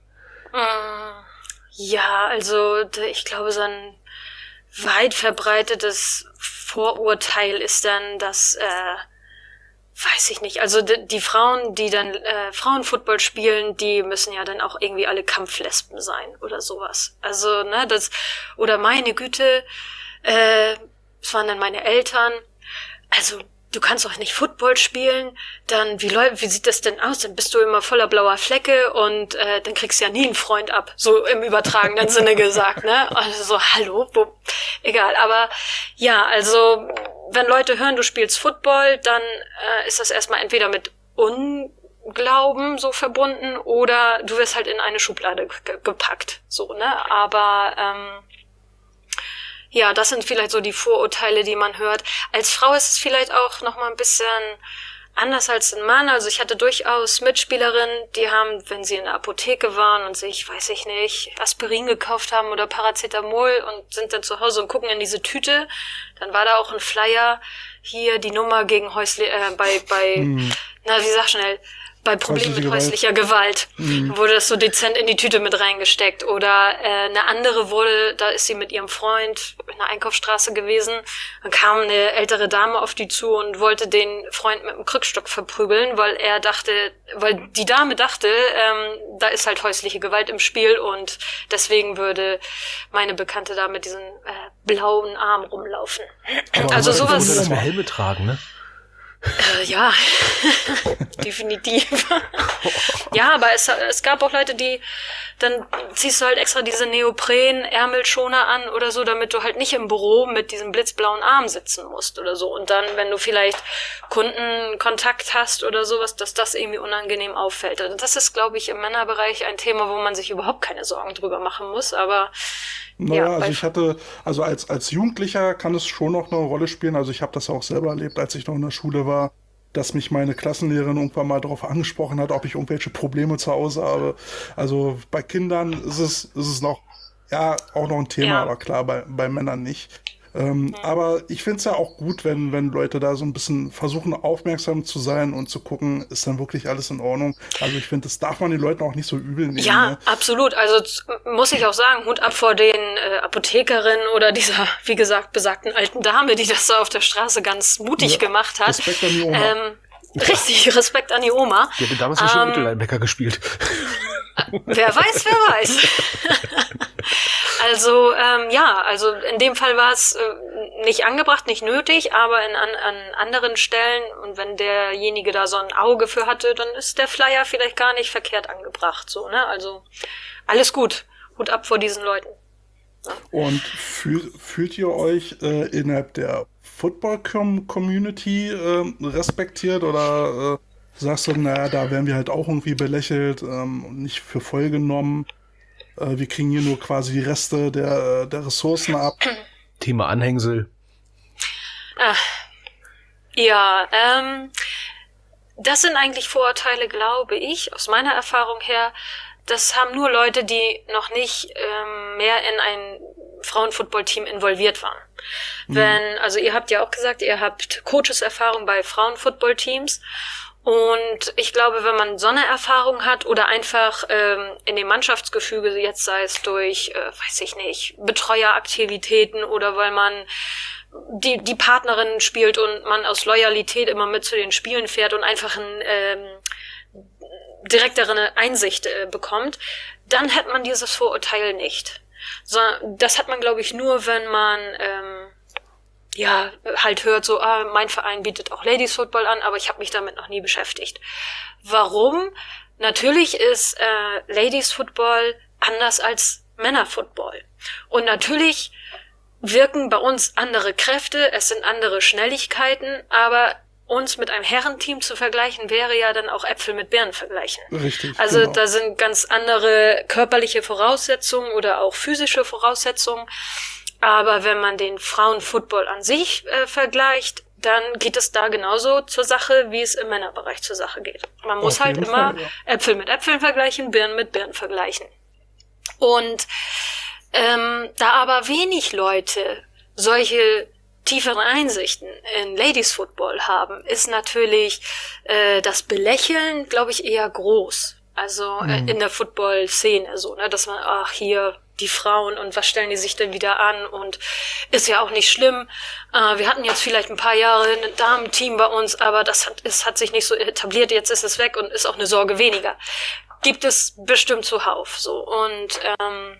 Ja, also ich glaube, so ein weit verbreitetes Vorurteil ist dann, dass, äh, weiß ich nicht, also die, die Frauen, die dann äh, Frauenfootball spielen, die müssen ja dann auch irgendwie alle Kampflesben sein oder sowas. Also, ne, das, oder meine Güte, äh, das waren dann meine Eltern, also du kannst doch nicht Football spielen, dann, wie läuft, wie sieht das denn aus? Dann bist du immer voller blauer Flecke und äh, dann kriegst du ja nie einen Freund ab, so im übertragenen Sinne gesagt, ne? Also so, hallo, wo, egal, aber ja, also wenn Leute hören, du spielst Football, dann äh, ist das erstmal entweder mit Unglauben so verbunden oder du wirst halt in eine Schublade ge- gepackt, so, ne? Aber ähm, ja, das sind vielleicht so die Vorurteile, die man hört. Als Frau ist es vielleicht auch noch mal ein bisschen anders als ein Mann. Also ich hatte durchaus Mitspielerinnen, die haben, wenn sie in der Apotheke waren und sich, weiß ich nicht, Aspirin gekauft haben oder Paracetamol und sind dann zu Hause und gucken in diese Tüte, dann war da auch ein Flyer, hier die Nummer gegen häusliche, äh, bei, bei, hm. na, wie sag schnell, bei Problemen mit häuslicher Gewalt, mhm. wurde das so dezent in die Tüte mit reingesteckt. Oder äh, eine andere wurde, da ist sie mit ihrem Freund in der Einkaufsstraße gewesen, dann kam eine ältere Dame auf die zu und wollte den Freund mit dem Krückstock verprügeln, weil er dachte, weil die Dame dachte, ähm, da ist halt häusliche Gewalt im Spiel und deswegen würde meine Bekannte da mit diesem äh, blauen Arm rumlaufen. Aber also sowas. Du musst Helme tragen, ne? Äh, ja, definitiv. Ja, aber es, es gab auch Leute, die, dann ziehst du halt extra diese Neopren-Ärmelschoner an oder so, damit du halt nicht im Büro mit diesem blitzblauen Arm sitzen musst oder so. Und dann, wenn du vielleicht Kundenkontakt hast oder sowas, dass das irgendwie unangenehm auffällt. Also das ist, glaube ich, im Männerbereich ein Thema, wo man sich überhaupt keine Sorgen drüber machen muss, aber Naja, ja, also ich hatte, also als als Jugendlicher kann es schon noch eine Rolle spielen. Also ich habe das auch selber erlebt, als ich noch in der Schule war, dass mich meine Klassenlehrerin irgendwann mal darauf angesprochen hat, ob ich irgendwelche Probleme zu Hause habe. Also bei Kindern ist es ist es noch, ja, auch noch ein Thema, ja. Aber klar, bei bei Männern nicht. Ähm, mhm. Aber ich finde es ja auch gut, wenn wenn Leute da so ein bisschen versuchen, aufmerksam zu sein und zu gucken, ist dann wirklich alles in Ordnung. Also ich finde, das darf man den Leuten auch nicht so übel nehmen. Ja, ne? Absolut. Also muss ich auch sagen, Hut ab vor den äh, Apothekerinnen oder dieser, wie gesagt, besagten alten Dame, die das so auf der Straße ganz mutig ja, gemacht hat. Respekt an die Oma. Ähm, richtig, Respekt an die Oma. Die hat damals ähm, schon Mitteleinbäcker gespielt. Wer weiß, wer weiß. Also, ähm, ja, also in dem Fall war es äh, nicht angebracht, nicht nötig, aber in, an, an anderen Stellen, und wenn derjenige da so ein Auge für hatte, dann ist der Flyer vielleicht gar nicht verkehrt angebracht, so, ne? Also, alles gut. Hut ab vor diesen Leuten. Ja. Und fühl, fühlt ihr euch äh, innerhalb der Football-Community äh, respektiert oder äh, sagst du, naja, da werden wir halt auch irgendwie belächelt ähm, und nicht für voll genommen? Wir kriegen hier nur quasi die Reste der, der Ressourcen ab. Thema Anhängsel. Ach, Ja, ähm, das sind eigentlich Vorurteile, glaube ich, aus meiner Erfahrung her. Das haben nur Leute, die noch nicht ähm, mehr in ein Frauenfootballteam involviert waren. Mhm. Wenn, also ihr habt ja auch gesagt, ihr habt Coaches-Erfahrung bei Frauenfootballteams. Und ich glaube, wenn man so eine Erfahrung hat oder einfach ähm, in dem Mannschaftsgefüge, jetzt sei es durch, äh, weiß ich nicht, Betreueraktivitäten oder weil man die die Partnerin spielt und man aus Loyalität immer mit zu den Spielen fährt und einfach ein ähm, direktere Einsicht äh, bekommt, dann hat man dieses Vorurteil nicht. So, das hat man, glaube ich, nur, wenn man ähm, ja halt hört, so, ah, mein Verein bietet auch Ladies Football an, aber ich habe mich damit noch nie beschäftigt. Warum? Natürlich ist äh, Ladies Football anders als Männer Football. Und natürlich wirken bei uns andere Kräfte, es sind andere Schnelligkeiten, aber uns mit einem Herrenteam zu vergleichen, wäre ja dann auch Äpfel mit Birnen vergleichen. Richtig. Also genau. Da sind ganz andere körperliche Voraussetzungen oder auch physische Voraussetzungen. Aber wenn man den Frauenfootball an sich äh, vergleicht, dann geht es da genauso zur Sache, wie es im Männerbereich zur Sache geht. Man muss Auf halt jeden immer Fall, ja. Äpfel mit Äpfeln vergleichen, Birnen mit Birnen vergleichen. Und ähm, da aber wenig Leute solche tieferen Einsichten in Ladies Football haben, ist natürlich äh, das Belächeln, glaube ich, eher groß. Also äh, in der Football-Szene so, ne, dass man, ach, hier die Frauen und was stellen die sich denn wieder an und ist ja auch nicht schlimm. Äh, wir hatten jetzt vielleicht ein paar Jahre ein Damenteam bei uns, aber das hat, es hat sich nicht so etabliert, jetzt ist es weg und ist auch eine Sorge weniger. Gibt es bestimmt zuhauf so. Und ähm,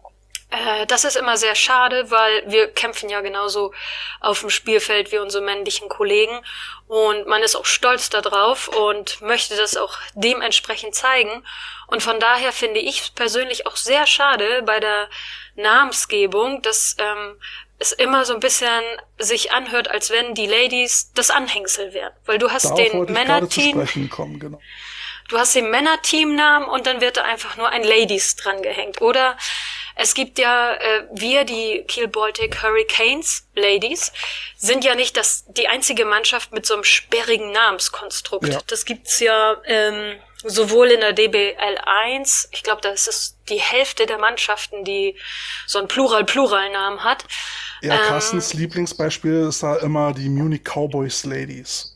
äh, das ist immer sehr schade, weil wir kämpfen ja genauso auf dem Spielfeld wie unsere männlichen Kollegen und man ist auch stolz darauf und möchte das auch dementsprechend zeigen. Und von daher finde ich es persönlich auch sehr schade bei der Namensgebung, dass ähm, es immer so ein bisschen sich anhört, als wenn die Ladies das Anhängsel wären. Weil du hast Darauf den wollte ich gerade zu Männerteam, sprechen kommen, genau. du hast den Männerteamnamen und dann wird da einfach nur ein Ladies dran gehängt. Oder es gibt ja, äh, wir, die Kiel Baltic Hurricanes Ladies, sind ja nicht das die einzige Mannschaft mit so einem sperrigen Namenskonstrukt. Ja. Das gibt's ja ähm, sowohl in der D B L eins, ich glaube, das ist die Hälfte der Mannschaften, die so einen Plural-Plural-Namen hat. Ja, ähm, Carstens Lieblingsbeispiel ist da immer die Munich Cowboys Ladies.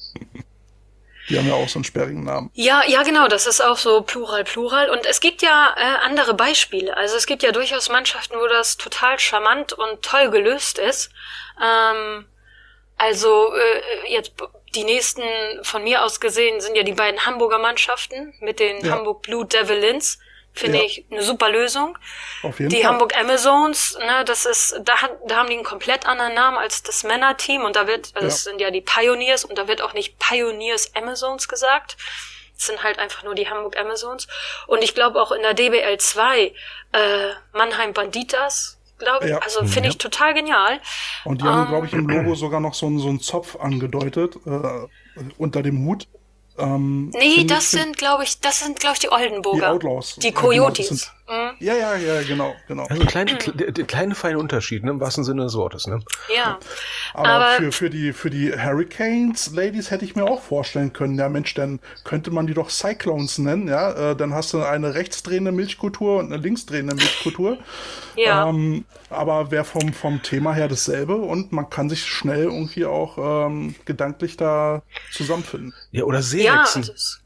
Die haben ja auch so einen sperrigen Namen. Ja, ja, genau, das ist auch so Plural, Plural. Und es gibt ja äh, andere Beispiele. Also es gibt ja durchaus Mannschaften, wo das total charmant und toll gelöst ist. Ähm, also äh, jetzt die nächsten von mir aus gesehen sind ja die beiden Hamburger Mannschaften mit den Ja. Hamburg Blue Devils. Finde Ja. ich eine super Lösung. Auf jeden Die Fall. Hamburg Amazons, ne, das ist, da, hat, da haben die einen komplett anderen Namen als das Männerteam und da wird, also Ja. das sind ja die Pioneers und da wird auch nicht Pioneers Amazons gesagt. Das sind halt einfach nur die Hamburg Amazons. Und ich glaube auch in der D B L zwei, äh, Mannheim Banditas, glaube ich. Ja. Also finde Ja. ich total genial. Und die haben, Ähm, glaube ich, im Logo sogar noch so einen, so einen Zopf angedeutet, äh, unter dem Hut. Ähm, Nee, find das ich, sind, glaube ich, das sind, glaube ich, die die Oldenburger. Outlaws. Die Ja, genau, das Coyotes. sind- Mhm. Ja, ja, ja, genau, genau. Also kleine, kle- der kleine feine Unterschied, ne, im wahrsten Sinne des Wortes. Ne? Ja. Aber, Aber- für, für die für die Hurricanes Ladies hätte ich mir auch vorstellen können, ja Mensch, dann könnte man die doch Cyclones nennen, ja, äh, dann hast du eine rechtsdrehende Milchkultur und eine linksdrehende Milchkultur. Ja. Ähm, aber wäre vom vom Thema her dasselbe und man kann sich schnell irgendwie auch ähm, gedanklich da zusammenfinden. Ja, oder Ja, Seerechsen. das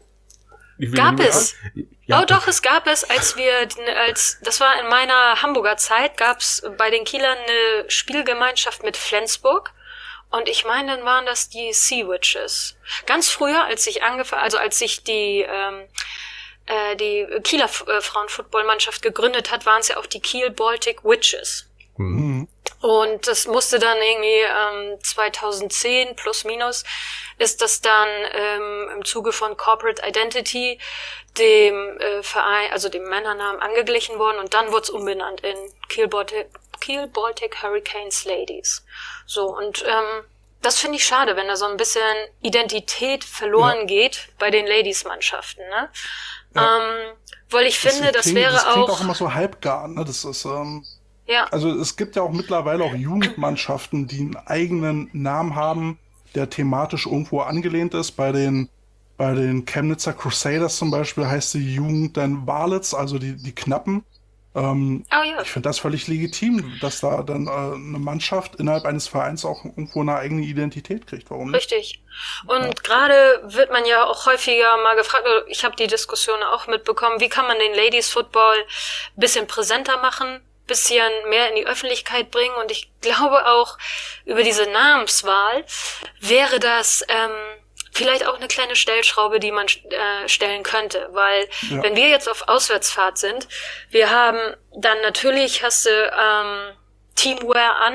Ich will gab nicht- es. Ja, Oh doch, es gab es, als wir, als das war in meiner Hamburger Zeit, gab es bei den Kielern eine Spielgemeinschaft mit Flensburg. Und ich meine, dann waren das die Sea Witches. Ganz früher, als ich angefangen, also als ich die ähm, äh, die Kieler äh, Frauenfootballmannschaft gegründet hat, waren es ja auch die Kiel Baltic Witches. Mhm. Und das musste dann irgendwie ähm, zweitausendzehn plus minus ist das dann ähm, im Zuge von Corporate Identity dem äh, Verein, also dem Männernamen angeglichen worden und dann wurde es umbenannt in Kiel Baltic, Kiel Baltic Hurricanes Ladies. So, und ähm, das finde ich schade, wenn da so ein bisschen Identität verloren Ja. geht bei den Ladies-Mannschaften, ne? Ja. Ähm, weil ich finde, das, klingt, wäre das klingt auch, auch immer so halbgar, ne? Das ist ähm, ja, also es gibt ja auch mittlerweile auch Jugendmannschaften, die einen eigenen Namen haben, der thematisch irgendwo angelehnt ist. Bei den bei den Chemnitzer Crusaders zum Beispiel heißt die Jugend dann Varlets, also die, die Knappen. Ähm, oh, ja. Ich finde das völlig legitim, dass da dann äh, eine Mannschaft innerhalb eines Vereins auch irgendwo eine eigene Identität kriegt. Warum nicht? Richtig. Und ja. gerade wird man ja auch häufiger mal gefragt, ich habe die Diskussion auch mitbekommen, wie kann man den Ladies Football ein bisschen präsenter machen, bisschen mehr in die Öffentlichkeit bringen. Und ich glaube auch, über diese Namenswahl wäre das ähm, vielleicht auch eine kleine Stellschraube, die man äh, stellen könnte. Weil ja. wenn wir jetzt auf Auswärtsfahrt sind, wir haben dann natürlich, hast du ähm, Teamwear an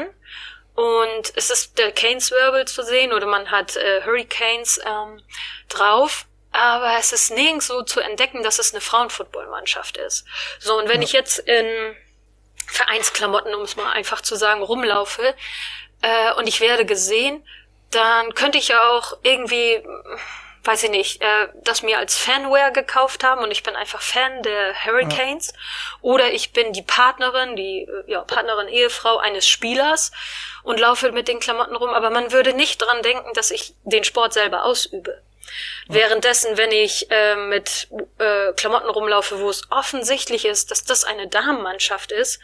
und es ist der Canes-Wirbel zu sehen oder man hat äh, Hurricanes ähm, drauf. Aber es ist nirgends so zu entdecken, dass es eine Frauenfootballmannschaft ist. So, und wenn ja. ich jetzt in Vereinsklamotten, um es mal einfach zu sagen, rumlaufe äh, und ich werde gesehen, dann könnte ich ja auch irgendwie, weiß ich nicht, äh, das mir als Fanwear gekauft haben und ich bin einfach Fan der Hurricanes. Ja. Oder ich bin die Partnerin, die ja, Partnerin, Ehefrau eines Spielers und laufe mit den Klamotten rum. Aber man würde nicht dran denken, dass ich den Sport selber ausübe. Ja. Währenddessen, wenn ich äh, mit äh, Klamotten rumlaufe, wo es offensichtlich ist, dass das eine Damenmannschaft ist,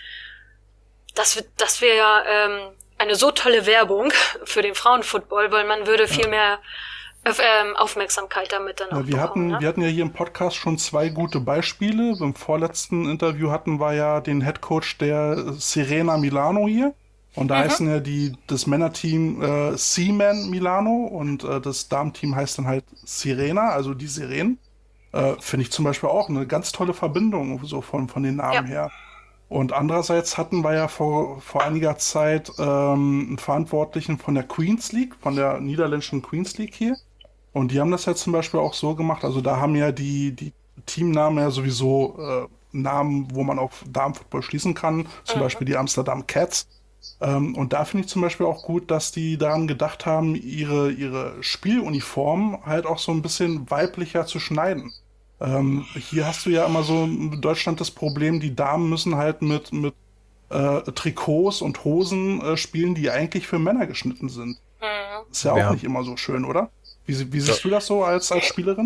das, das wäre ja ähm, eine so tolle Werbung für den Frauenfootball, weil man würde viel mehr äh, Aufmerksamkeit damit dann auch ja, wir bekommen. hatten, ne? wir hatten ja hier im Podcast schon zwei gute Beispiele. Beim vorletzten Interview hatten wir ja den Headcoach der Sirena Milano hier. Und da mhm. heißen ja die, das Männerteam äh, Seaman Milano und äh, das Damenteam heißt dann halt Sirena, also die Sirenen. Äh, Finde ich zum Beispiel auch eine ganz tolle Verbindung, so von, von den Namen ja. her. Und andererseits hatten wir ja vor, vor einiger Zeit ähm, einen Verantwortlichen von der Queens League, von der niederländischen Queens League hier. Und die haben das ja zum Beispiel auch so gemacht, also da haben ja die, die Teamnamen ja sowieso äh, Namen, wo man auf Damenfootball schließen kann, zum mhm. Beispiel die Amsterdam Cats. Ähm, und da finde ich zum Beispiel auch gut, dass die daran gedacht haben, ihre, ihre Spieluniform halt auch so ein bisschen weiblicher zu schneiden. Ähm, hier hast du ja immer so in Deutschland das Problem, die Damen müssen halt mit, mit äh, Trikots und Hosen äh, spielen, die eigentlich für Männer geschnitten sind. Mhm. Ist ja auch ja. nicht immer so schön, oder? Wie, wie siehst ja. du das so als, als Spielerin?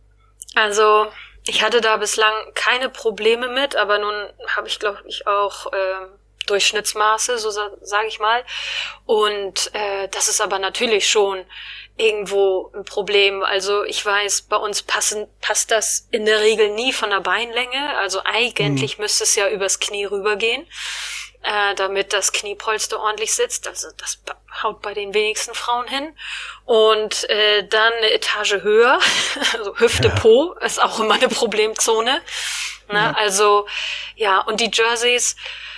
Also, ich hatte da bislang keine Probleme mit, aber nun habe ich, glaube ich, auch äh, Durchschnittsmaße, so sa- sage ich mal. Und äh, das ist aber natürlich schon irgendwo ein Problem. Also ich weiß, bei uns passen, passt das in der Regel nie von der Beinlänge. Also eigentlich mhm. müsste es ja übers Knie rübergehen, äh, damit das Kniepolster ordentlich sitzt. Also das haut bei den wenigsten Frauen hin. Und äh, dann eine Etage höher, also Hüfte, ja. Po, ist auch immer eine Problemzone. Ne? Ja. Also ja, und die Jerseys,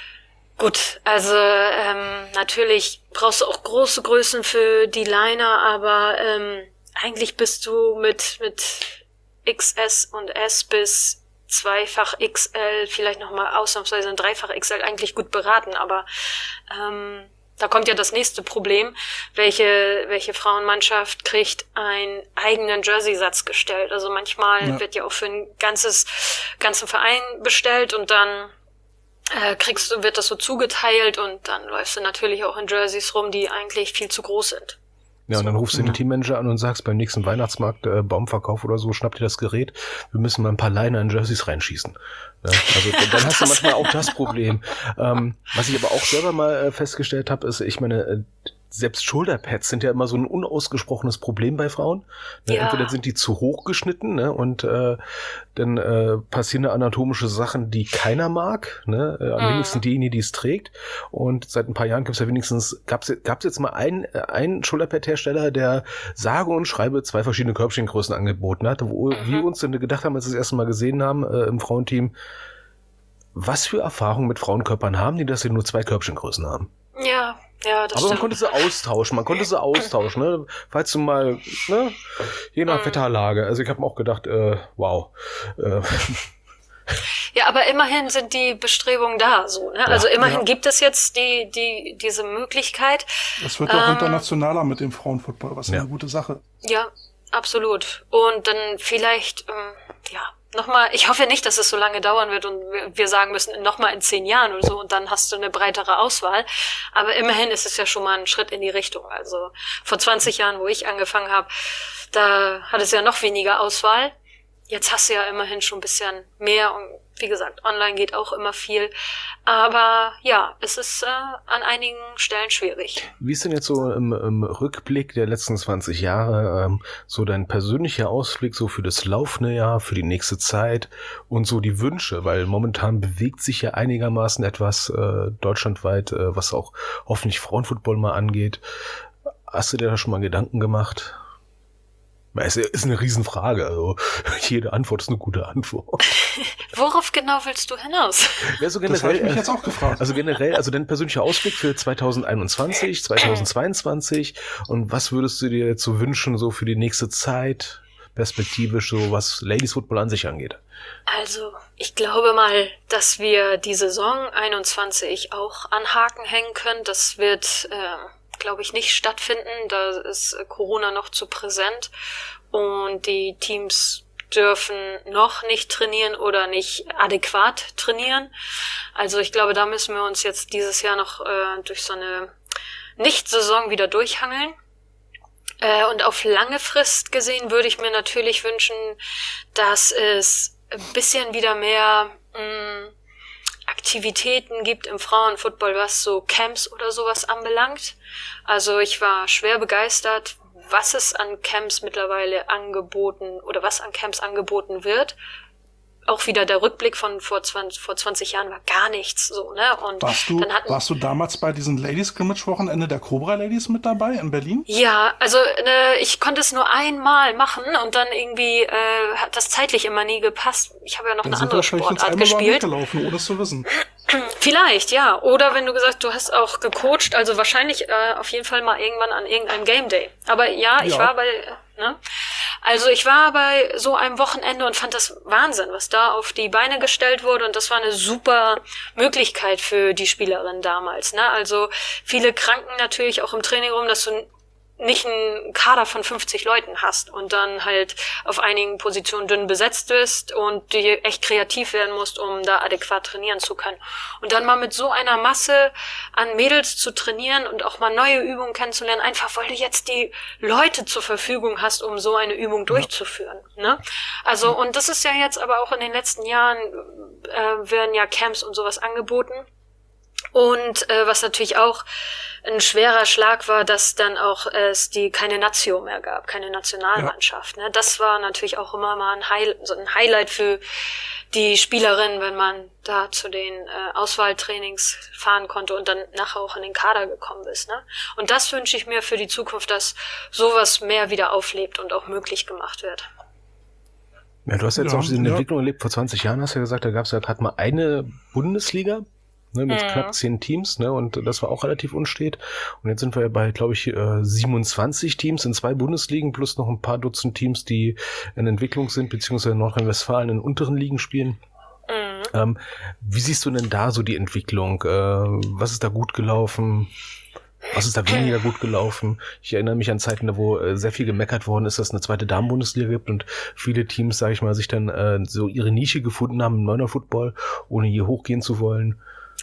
gut, also ähm, natürlich brauchst du auch große Größen für die Liner, aber ähm, eigentlich bist du mit mit X S und S bis zweifach X L, vielleicht nochmal ausnahmsweise ein dreifach X L eigentlich gut beraten, aber ähm, da kommt ja das nächste Problem, welche welche Frauenmannschaft kriegt einen eigenen Jersey-Satz gestellt. Also manchmal ja. wird ja auch für ein ganzes ganzen Verein bestellt und dann Äh, kriegst du, wird das so zugeteilt und dann läufst du natürlich auch in Jerseys rum, die eigentlich viel zu groß sind. Ja, und dann rufst du den Teammanager an und sagst, beim nächsten Weihnachtsmarkt, äh, Baumverkauf oder so, schnappt dir das Gerät, wir müssen mal ein paar Liner in Jerseys reinschießen. Ja, also dann hast du manchmal auch das Problem. Ähm, was ich aber auch selber mal äh, festgestellt habe, ist, ich meine, äh, selbst Shoulderpads sind ja immer so ein unausgesprochenes Problem bei Frauen. Ne? Ja. Entweder sind die zu hoch geschnitten, ne? und äh, dann äh, passieren da anatomische Sachen, die keiner mag. Ne? Äh, am mhm. wenigsten diejenige, die es trägt. Und seit ein paar Jahren gibt es ja wenigstens, gab es jetzt mal einen, einen Shoulderpad-Hersteller, der sage und schreibe zwei verschiedene Körbchengrößen angeboten hat, wo mhm. wir uns dann gedacht haben, als wir das erste Mal gesehen haben äh, im Frauenteam, was für Erfahrungen mit Frauenkörpern haben die, dass sie nur zwei Körbchengrößen haben. Ja, ja, das Aber stimmt. man konnte sie austauschen, man konnte sie austauschen, ne? Falls du mal, ne? Je nach mm. Wetterlage. Also ich habe mir auch gedacht, äh, wow. Äh. Ja, aber immerhin sind die Bestrebungen da, so, ne? Ja, also immerhin ja. gibt es jetzt die, die, diese Möglichkeit. Es wird auch ähm, internationaler mit dem Frauenfootball, was ja. eine gute Sache. Ja, absolut. Und dann vielleicht, ähm, ja, nochmal, ich hoffe nicht, dass es so lange dauern wird und wir sagen müssen, nochmal in zehn Jahren oder so und dann hast du eine breitere Auswahl. Aber immerhin ist es ja schon mal ein Schritt in die Richtung. Also vor zwanzig Jahren, wo ich angefangen habe, da hat es ja noch weniger Auswahl. Jetzt hast du ja immerhin schon ein bisschen mehr und wie gesagt, online geht auch immer viel. Aber ja, es ist äh, an einigen Stellen schwierig. Wie ist denn jetzt so im, im Rückblick der letzten zwanzig Jahre ähm, so dein persönlicher Ausblick so für das laufende Jahr, für die nächste Zeit und so die Wünsche? Weil momentan bewegt sich ja einigermaßen etwas äh, deutschlandweit, äh, was auch hoffentlich Frauenfootball mal angeht. Hast du dir da schon mal Gedanken gemacht? Es ist eine Riesenfrage, also jede Antwort ist eine gute Antwort. Worauf genau willst du hinaus? Ja, so generell, das habe ich mich jetzt auch gefragt. Also generell, also dein persönlicher Ausblick für zwanzig einundzwanzig, zwanzig zweiundzwanzig und was würdest du dir jetzt so wünschen, so für die nächste Zeit, perspektivisch, so was Ladies Football an sich angeht? Also, ich glaube mal, dass wir die Saison einundzwanzig auch an Haken hängen können. Das wird... Äh, glaube ich, nicht stattfinden. Da ist Corona noch zu präsent und die Teams dürfen noch nicht trainieren oder nicht adäquat trainieren. Also ich glaube, da müssen wir uns jetzt dieses Jahr noch äh, durch so eine Nicht-Saison wieder durchhangeln. Äh, und auf lange Frist gesehen würde ich mir natürlich wünschen, dass es ein bisschen wieder mehr mh, Aktivitäten gibt im Frauenfootball, was so Camps oder sowas anbelangt. Also ich war schwer begeistert, was es an Camps mittlerweile angeboten oder was an Camps angeboten wird. Auch wieder der Rückblick von vor zwanzig, vor zwanzig Jahren war gar nichts so, ne? Und warst du, dann hatten, warst du damals bei diesen Ladies Scrimmage Wochenende der Cobra Ladies mit dabei in Berlin? Ja, also äh, ich konnte es nur einmal machen und dann irgendwie äh, hat das zeitlich immer nie gepasst. Ich habe ja noch dann eine andere Sportart gespielt. Gelaufen, ohne es zu wissen. Vielleicht, ja. Oder wenn du gesagt, du hast auch gecoacht, also wahrscheinlich äh, auf jeden Fall mal irgendwann an irgendeinem Game Day. Aber ja, ich ja. war bei, ne? Also ich war bei so einem Wochenende und fand das Wahnsinn, was da auf die Beine gestellt wurde und das war eine super Möglichkeit für die Spielerin damals, ne? Also viele kranken natürlich auch im Training rum, dass du nicht einen Kader von fünfzig Leuten hast und dann halt auf einigen Positionen dünn besetzt bist und die echt kreativ werden musst, um da adäquat trainieren zu können. Und dann mal mit so einer Masse an Mädels zu trainieren und auch mal neue Übungen kennenzulernen, einfach weil du jetzt die Leute zur Verfügung hast, um so eine Übung durchzuführen. Ne? Also, und das ist ja jetzt aber auch in den letzten Jahren, äh, werden ja Camps und sowas angeboten. Und äh, was natürlich auch ein schwerer Schlag war, dass dann auch es die keine Nazio mehr gab, keine Nationalmannschaft. Ja. Ne? Das war natürlich auch immer mal ein, High, so ein Highlight für die Spielerin, wenn man da zu den äh, Auswahltrainings fahren konnte und dann nachher auch in den Kader gekommen ist. Ne? Und das wünsche ich mir für die Zukunft, dass sowas mehr wieder auflebt und auch möglich gemacht wird. Ja, du hast jetzt ja, auch diese ja. Entwicklung erlebt. Vor zwanzig Jahren hast du ja gesagt, da gab es ja gerade mal eine Bundesliga. Ne, mit mhm. knapp zehn Teams, ne, und das war auch relativ unstet. Und jetzt sind wir ja bei, glaube ich, siebenundzwanzig Teams in zwei Bundesligen plus noch ein paar Dutzend Teams, die in Entwicklung sind, beziehungsweise in Nordrhein-Westfalen in unteren Ligen spielen. Mhm. Ähm, wie siehst du denn da so die Entwicklung? Äh, was ist da gut gelaufen? Was ist da weniger gut gelaufen? Ich erinnere mich an Zeiten, wo äh, sehr viel gemeckert worden ist, dass es eine zweite Damen-Bundesliga gibt und viele Teams, sage ich mal, sich dann äh, so ihre Nische gefunden haben im Neuner-Football, ohne hier hochgehen zu wollen.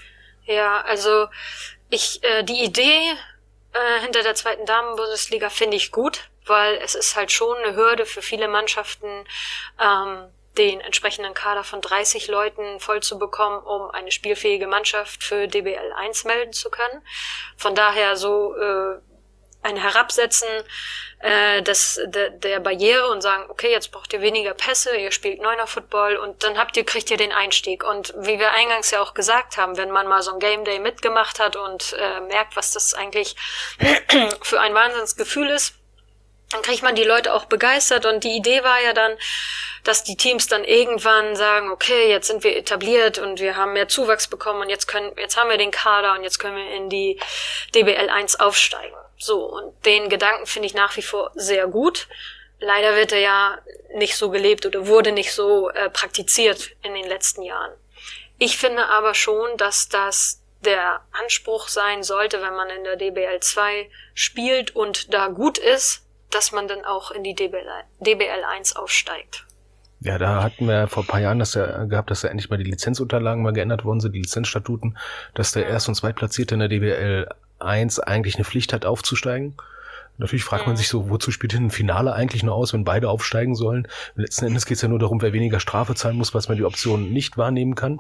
Ja, also ich äh, die Idee äh, hinter der zweiten Damen-Bundesliga finde ich gut, weil es ist halt schon eine Hürde für viele Mannschaften, ähm, den entsprechenden Kader von dreißig Leuten voll zu bekommen, um eine spielfähige Mannschaft für D B L eins melden zu können. Von daher so äh, ein Herabsetzen äh, des, de, der Barriere und sagen, okay, jetzt braucht ihr weniger Pässe, ihr spielt Neuner Football und dann habt ihr, kriegt ihr den Einstieg. Und wie wir eingangs ja auch gesagt haben, wenn man mal so ein Game Day mitgemacht hat und äh, merkt, was das eigentlich für ein Wahnsinnsgefühl ist, dann kriegt man die Leute auch begeistert und die Idee war ja dann, dass die Teams dann irgendwann sagen, okay, jetzt sind wir etabliert und wir haben mehr Zuwachs bekommen und jetzt können, jetzt haben wir den Kader und jetzt können wir in die D B L eins aufsteigen. So, und den Gedanken finde ich nach wie vor sehr gut. Leider wird er ja nicht so gelebt oder wurde nicht so äh, praktiziert in den letzten Jahren. Ich finde aber schon, dass das der Anspruch sein sollte, wenn man in der D B L zwei spielt und da gut ist, dass man dann auch in die D B L eins aufsteigt. Ja, da hatten wir vor ein paar Jahren das ja gehabt, dass ja endlich mal die Lizenzunterlagen mal geändert worden sind, die Lizenzstatuten, dass der Erst- und Zweitplatzierte in der D B L eins eigentlich eine Pflicht hat, aufzusteigen. Natürlich fragt man sich so, wozu spielt denn ein Finale eigentlich nur aus, wenn beide aufsteigen sollen? Letzten Endes geht es ja nur darum, wer weniger Strafe zahlen muss, was man die Option nicht wahrnehmen kann.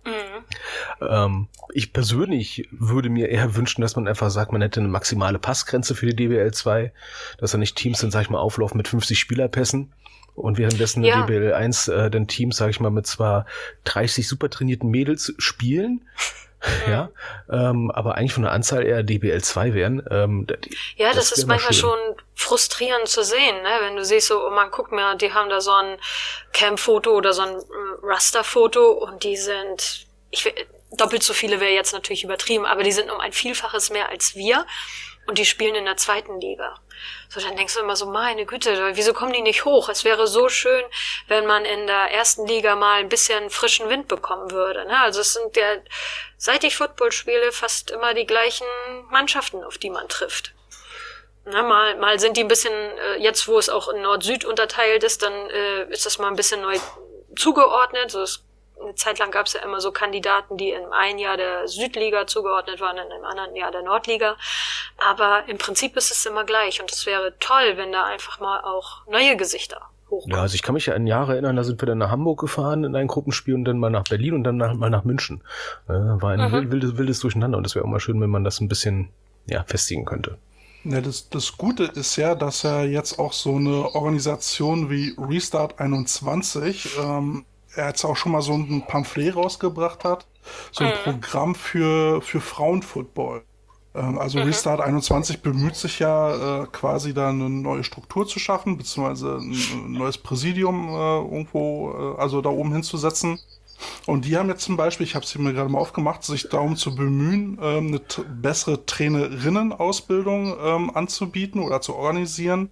Mhm. Ähm, ich persönlich würde mir eher wünschen, dass man einfach sagt, man hätte eine maximale Passgrenze für die D B L zwei, dass da nicht Teams dann, sag ich mal, auflaufen mit fünfzig Spielerpässen und währenddessen ja. in der D B L eins äh, dann Teams, sag ich mal, mit zwar dreißig super trainierten Mädels spielen, mhm. ja, ähm, aber eigentlich von der Anzahl eher D B L zwei wären. Ähm, die, ja, das, das ist manchmal schön. Schon frustrierend zu sehen, ne? Wenn du siehst, so, oh man, guck mal, die haben da so ein Cam-Foto oder so ein Raster-Foto und die sind, ich will, doppelt so viele wäre jetzt natürlich übertrieben, aber die sind um ein Vielfaches mehr als wir und die spielen in der zweiten Liga. So, dann denkst du immer so, meine Güte, wieso kommen die nicht hoch? Es wäre so schön, wenn man in der ersten Liga mal ein bisschen frischen Wind bekommen würde, ne? Also es sind ja, seit ich Football spiele, fast immer die gleichen Mannschaften, auf die man trifft. Na, mal, mal sind die ein bisschen, äh, jetzt wo es auch in Nord-Süd unterteilt ist, dann äh, ist das mal ein bisschen neu zugeordnet. So, es, eine Zeit lang gab es ja immer so Kandidaten, die in einem Jahr der Südliga zugeordnet waren, in einem anderen Jahr der Nordliga. Aber im Prinzip ist es immer gleich und es wäre toll, wenn da einfach mal auch neue Gesichter hochkommen. Ja, also ich kann mich ja an Jahre erinnern, da sind wir dann nach Hamburg gefahren in ein Gruppenspiel und dann mal nach Berlin und dann nach, mal nach München. Äh, war ein mhm. wildes, wildes Durcheinander und das wäre auch mal schön, wenn man das ein bisschen ja, festigen könnte. Ja, das, das Gute ist ja, dass er jetzt auch so eine Organisation wie Restart einundzwanzig, ähm, er jetzt auch schon mal so ein Pamphlet rausgebracht hat, so ein mhm. Programm für, für Frauenfootball. Ähm, also mhm. Restart einundzwanzig bemüht sich ja äh, quasi da eine neue Struktur zu schaffen, beziehungsweise ein neues Präsidium äh, irgendwo, äh, also da oben hinzusetzen. Und die haben jetzt zum Beispiel, ich habe es mir gerade mal aufgemacht, sich darum zu bemühen, ähm, eine t- bessere Trainerinnenausbildung ähm, anzubieten oder zu organisieren.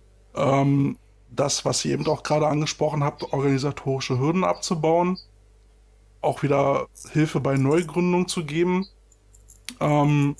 Ähm, das, was ihr eben auch gerade angesprochen habt, organisatorische Hürden abzubauen. Auch wieder Hilfe bei Neugründung zu geben. Ähm,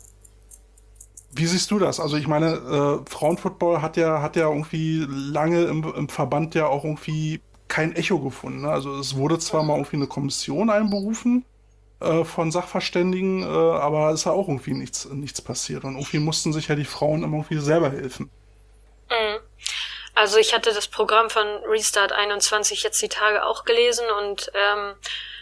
wie siehst du das? Also ich meine, äh, Frauenfootball hat ja, hat ja irgendwie lange im, im Verband ja auch irgendwie kein Echo gefunden. Ne? Also es wurde zwar mal irgendwie eine Kommission einberufen äh, von Sachverständigen, äh, aber es ist ja auch irgendwie nichts, nichts passiert. Und irgendwie mussten sich ja die Frauen immer irgendwie selber helfen. Mhm. Also ich hatte das Programm von Restart einundzwanzig jetzt die Tage auch gelesen und ähm,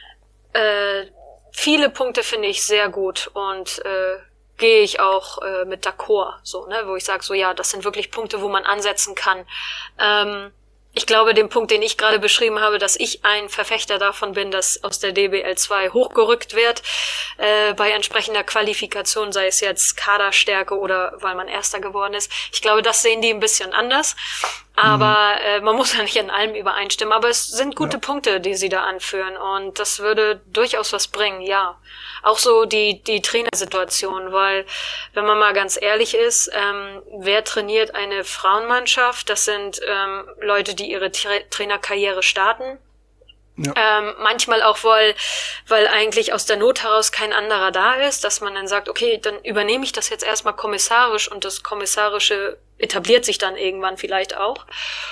äh, viele Punkte finde ich sehr gut und äh, gehe ich auch äh, mit d'accord, so, ne, wo ich sage, so ja, das sind wirklich Punkte, wo man ansetzen kann. Ähm, Ich glaube, den Punkt, den ich gerade beschrieben habe, dass ich ein Verfechter davon bin, dass aus der D B L zwei hochgerückt wird, äh, bei entsprechender Qualifikation, sei es jetzt Kaderstärke oder weil man Erster geworden ist. Ich glaube, das sehen die ein bisschen anders. Aber mhm. äh, man muss ja nicht in allem übereinstimmen. Aber es sind gute ja. Punkte, die sie da anführen. Und das würde durchaus was bringen, ja. Auch so die die Trainersituation, weil, wenn man mal ganz ehrlich ist, ähm, wer trainiert eine Frauenmannschaft? Das sind ähm, Leute, die ihre Tra- Trainerkarriere starten. Ja. Ähm, manchmal auch, weil, weil eigentlich aus der Not heraus kein anderer da ist, dass man dann sagt, okay, dann übernehme ich das jetzt erstmal kommissarisch und das Kommissarische etabliert sich dann irgendwann vielleicht auch.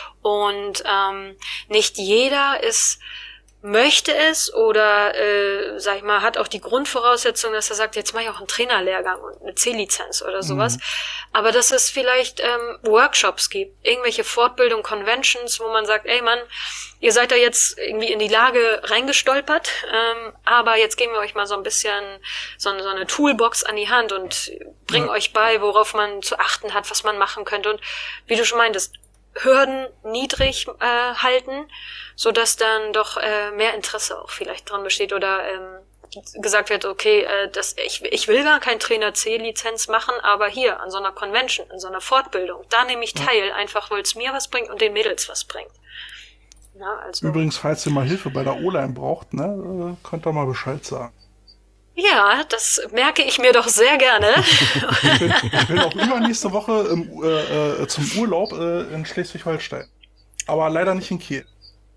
Und ähm, nicht jeder ist möchte es oder, äh, sag ich mal, hat auch die Grundvoraussetzung, dass er sagt, jetzt mache ich auch einen Trainerlehrgang und eine C-Lizenz oder sowas. Mhm. Aber dass es vielleicht ähm, Workshops gibt, irgendwelche Fortbildung, Conventions, wo man sagt, ey Mann, ihr seid da jetzt irgendwie in die Lage reingestolpert, ähm, aber jetzt geben wir euch mal so ein bisschen so eine, so eine Toolbox an die Hand und bringen ja. euch bei, worauf man zu achten hat, was man machen könnte. Und wie du schon meintest, Hürden niedrig äh, halten, so dass dann doch äh, mehr Interesse auch vielleicht dran besteht oder ähm, gesagt wird, okay, äh, das, ich, ich will gar kein Trainer C-Lizenz machen, aber hier an so einer Convention, an so einer Fortbildung, da nehme ich teil, einfach weil es mir was bringt und den Mädels was bringt. Na, also. Übrigens, falls ihr mal Hilfe bei der O-Line braucht, ne, könnt ihr mal Bescheid sagen. Ja, das merke ich mir doch sehr gerne. ich, bin, ich bin auch übernächste Woche im, äh, äh, zum Urlaub äh, in Schleswig-Holstein. Aber leider nicht in Kiel.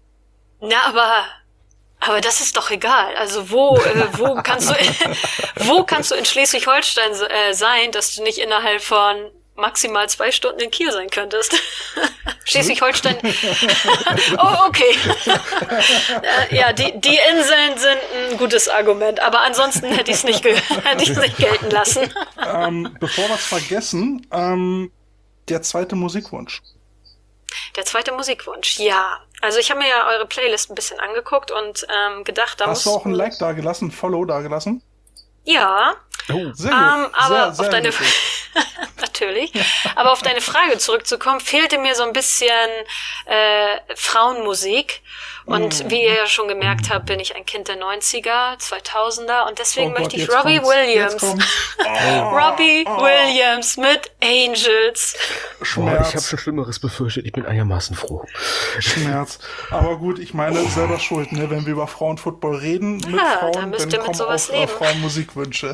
Na, aber, aber das ist doch egal. Also wo, äh, wo kannst du, wo kannst du in Schleswig-Holstein äh, sein, dass du nicht innerhalb von maximal zwei Stunden in Kiel sein könntest. Schleswig-Holstein. Oh, okay. Ja, die, die Inseln sind ein gutes Argument, aber ansonsten hätte ich es nicht, ge- hätte ich's nicht gelten lassen. Ähm, bevor wir es vergessen, ähm, der zweite Musikwunsch. Der zweite Musikwunsch, ja. Also ich habe mir ja eure Playlist ein bisschen angeguckt und ähm, gedacht, da Hast muss... du auch ein Like da gelassen, ein Follow da gelassen? Ja. Oh, sehr gut. Ähm, aber sehr, sehr auf deine gut. natürlich. Aber auf deine Frage zurückzukommen, fehlte mir so ein bisschen äh, Frauenmusik. Und Mm. wie ihr ja schon gemerkt habt, bin ich ein Kind der neunziger, zweitausender und deswegen Oh möchte Gott, ich jetzt Robbie kommt's, Williams. jetzt kommt's. Robbie oh. Williams mit Angels. Boah, Schmerz. ich habe schon Schlimmeres befürchtet. Ich bin einigermaßen froh. Schmerz. Aber gut, ich meine, selber schuld, ne? Wenn wir über Frauenfootball reden mit Ja, Frauen, da müsst dann ihr mit kommen sowas auch äh, leben. Frauenmusikwünsche.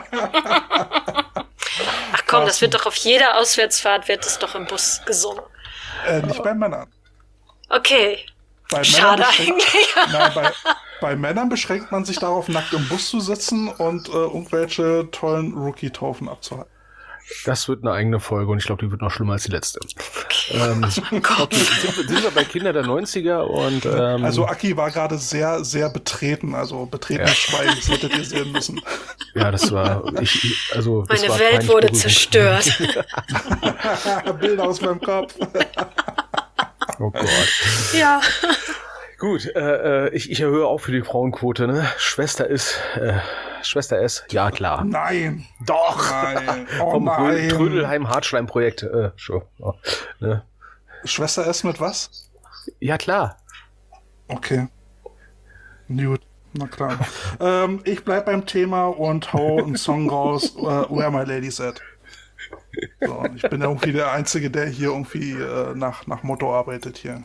Ach komm, das wird doch auf jeder Auswärtsfahrt wird es doch im Bus gesungen. äh, nicht bei Männern. Okay. Bei Schade Männern beschränkt- eigentlich. Nein, bei, bei Männern beschränkt man sich darauf, nackt im Bus zu sitzen und äh, irgendwelche tollen Rookie-Taufen abzuhalten. Das wird eine eigene Folge und ich glaube, die wird noch schlimmer als die letzte. Okay. Ähm, Oh Gott. okay, sind, wir- sind wir bei Kinder der neunziger und ähm, Also Aki war gerade sehr, sehr betreten, also betretenes Ja. Schweigen, das hättet ihr sehen müssen. ja, das war ich, ich also das Meine war Welt peinlich wurde berührend. zerstört. Bilder aus meinem Kopf. Oh Gott. Ja. Gut, äh, äh, ich, ich erhöhe auch für die Frauenquote, ne? Schwester ist, äh, Schwester S, ja klar. Nein. Doch! Nein. Oh Vom Trö- nein. Trödelheim-Hartschleim-Projekt. Äh, schon. Oh, ne? Schwester S mit was? Ja, klar. Okay. Gut. Na klar. ähm, ich bleib beim Thema und hau einen Song raus, uh, Where My Lady's At. So, ich bin ja irgendwie der Einzige, der hier irgendwie äh, nach, nach Motto arbeitet hier.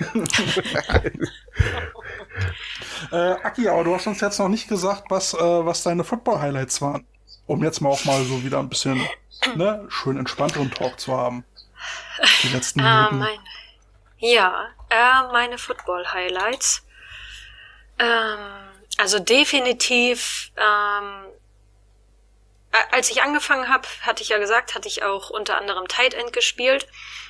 äh, Aki, aber du hast uns jetzt noch nicht gesagt, was, äh, was deine Football-Highlights waren. Um jetzt mal auch mal so wieder ein bisschen ne, schön entspannteren Talk zu haben. Die letzten Äh, Minuten. mein, ja, äh, meine Football-Highlights. Ähm, also definitiv, ähm, a- als ich angefangen habe, hatte ich ja gesagt, hatte ich auch unter anderem Tight End gespielt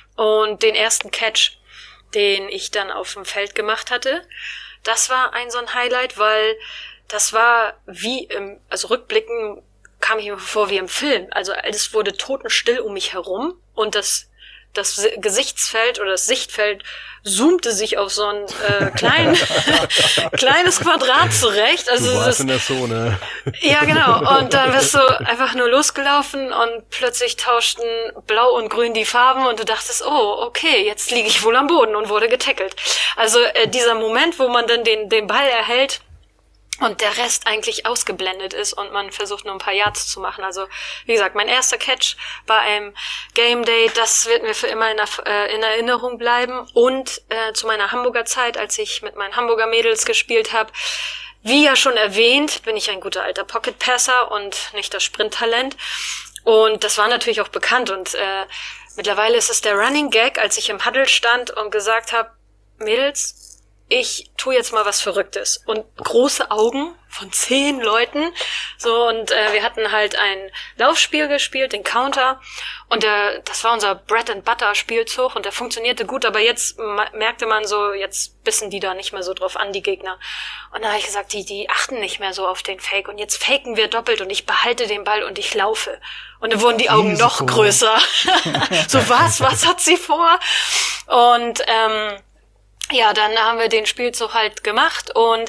und den ersten Catch, den ich dann auf dem Feld gemacht hatte, das war ein so ein Highlight, weil das war wie im, also rückblickend kam ich mir vor wie im Film. Also alles wurde totenstill um mich herum und das das Si- Gesichtsfeld oder das Sichtfeld zoomte sich auf so ein äh, klein, kleines Quadrat zurecht. Also Du es warst ist, in der Zone. ja, genau. Und dann bist du einfach nur losgelaufen und plötzlich tauschten Blau und Grün die Farben und du dachtest, oh, okay, jetzt liege ich wohl am Boden und wurde getackelt. Also äh, dieser Moment, wo man dann den, den Ball erhält und der Rest eigentlich ausgeblendet ist und man versucht nur ein paar Yards zu machen. Also, wie gesagt, mein erster Catch bei einem Game Day, das wird mir für immer in, Erf- äh, in Erinnerung bleiben. Und äh, zu meiner Hamburger Zeit, als ich mit meinen Hamburger Mädels gespielt habe, wie ja schon erwähnt, bin ich ein guter alter Pocket Passer und nicht das Sprinttalent. Und das war natürlich auch bekannt. Und äh, mittlerweile ist es der Running Gag, als ich im Huddle stand und gesagt habe, Mädels, ich tu jetzt mal was Verrücktes. Und große Augen von zehn Leuten. So, und äh, wir hatten halt ein Laufspiel gespielt, den Counter. Und der, das war unser Bread and Butter Spielzug und der funktionierte gut, aber jetzt ma- merkte man so, jetzt bissen die da nicht mehr so drauf an, die Gegner. Und dann habe ich gesagt, die, die achten nicht mehr so auf den Fake. Und jetzt faken wir doppelt und ich behalte den Ball und ich laufe. Und dann wurden die Augen Risiko. noch größer. So, was? Was hat sie vor? Und ähm, ja, dann haben wir den Spielzug halt gemacht und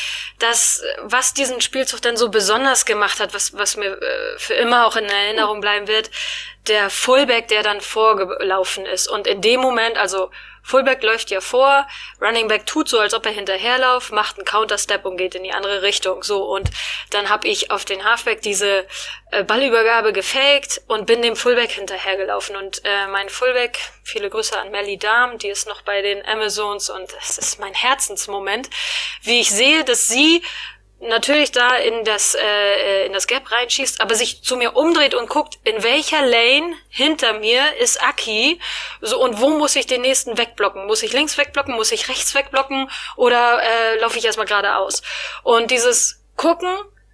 das, was diesen Spielzug dann so besonders gemacht hat, was, was mir äh, für immer auch in Erinnerung bleiben wird, der Fullback, der dann vorgelaufen ist. Und in dem Moment, also Fullback läuft ja vor, Running Back tut so, als ob er hinterherläuft, macht einen Counterstep und geht in die andere Richtung. So, und dann habe ich auf den Halfback diese äh, Ballübergabe gefaked und bin dem Fullback hinterhergelaufen. Und äh, mein Fullback, viele Grüße an Melly Dahm, die ist noch bei den Amazons und es ist mein Herzensmoment, wie ich sehe, dass sie natürlich da in das äh, in das Gap reinschießt, aber sich zu mir umdreht und guckt, in welcher Lane hinter mir ist Aki, so, und wo muss ich den nächsten wegblocken? Muss ich links wegblocken? Muss ich rechts wegblocken? Oder äh, laufe ich erstmal geradeaus? Und dieses Gucken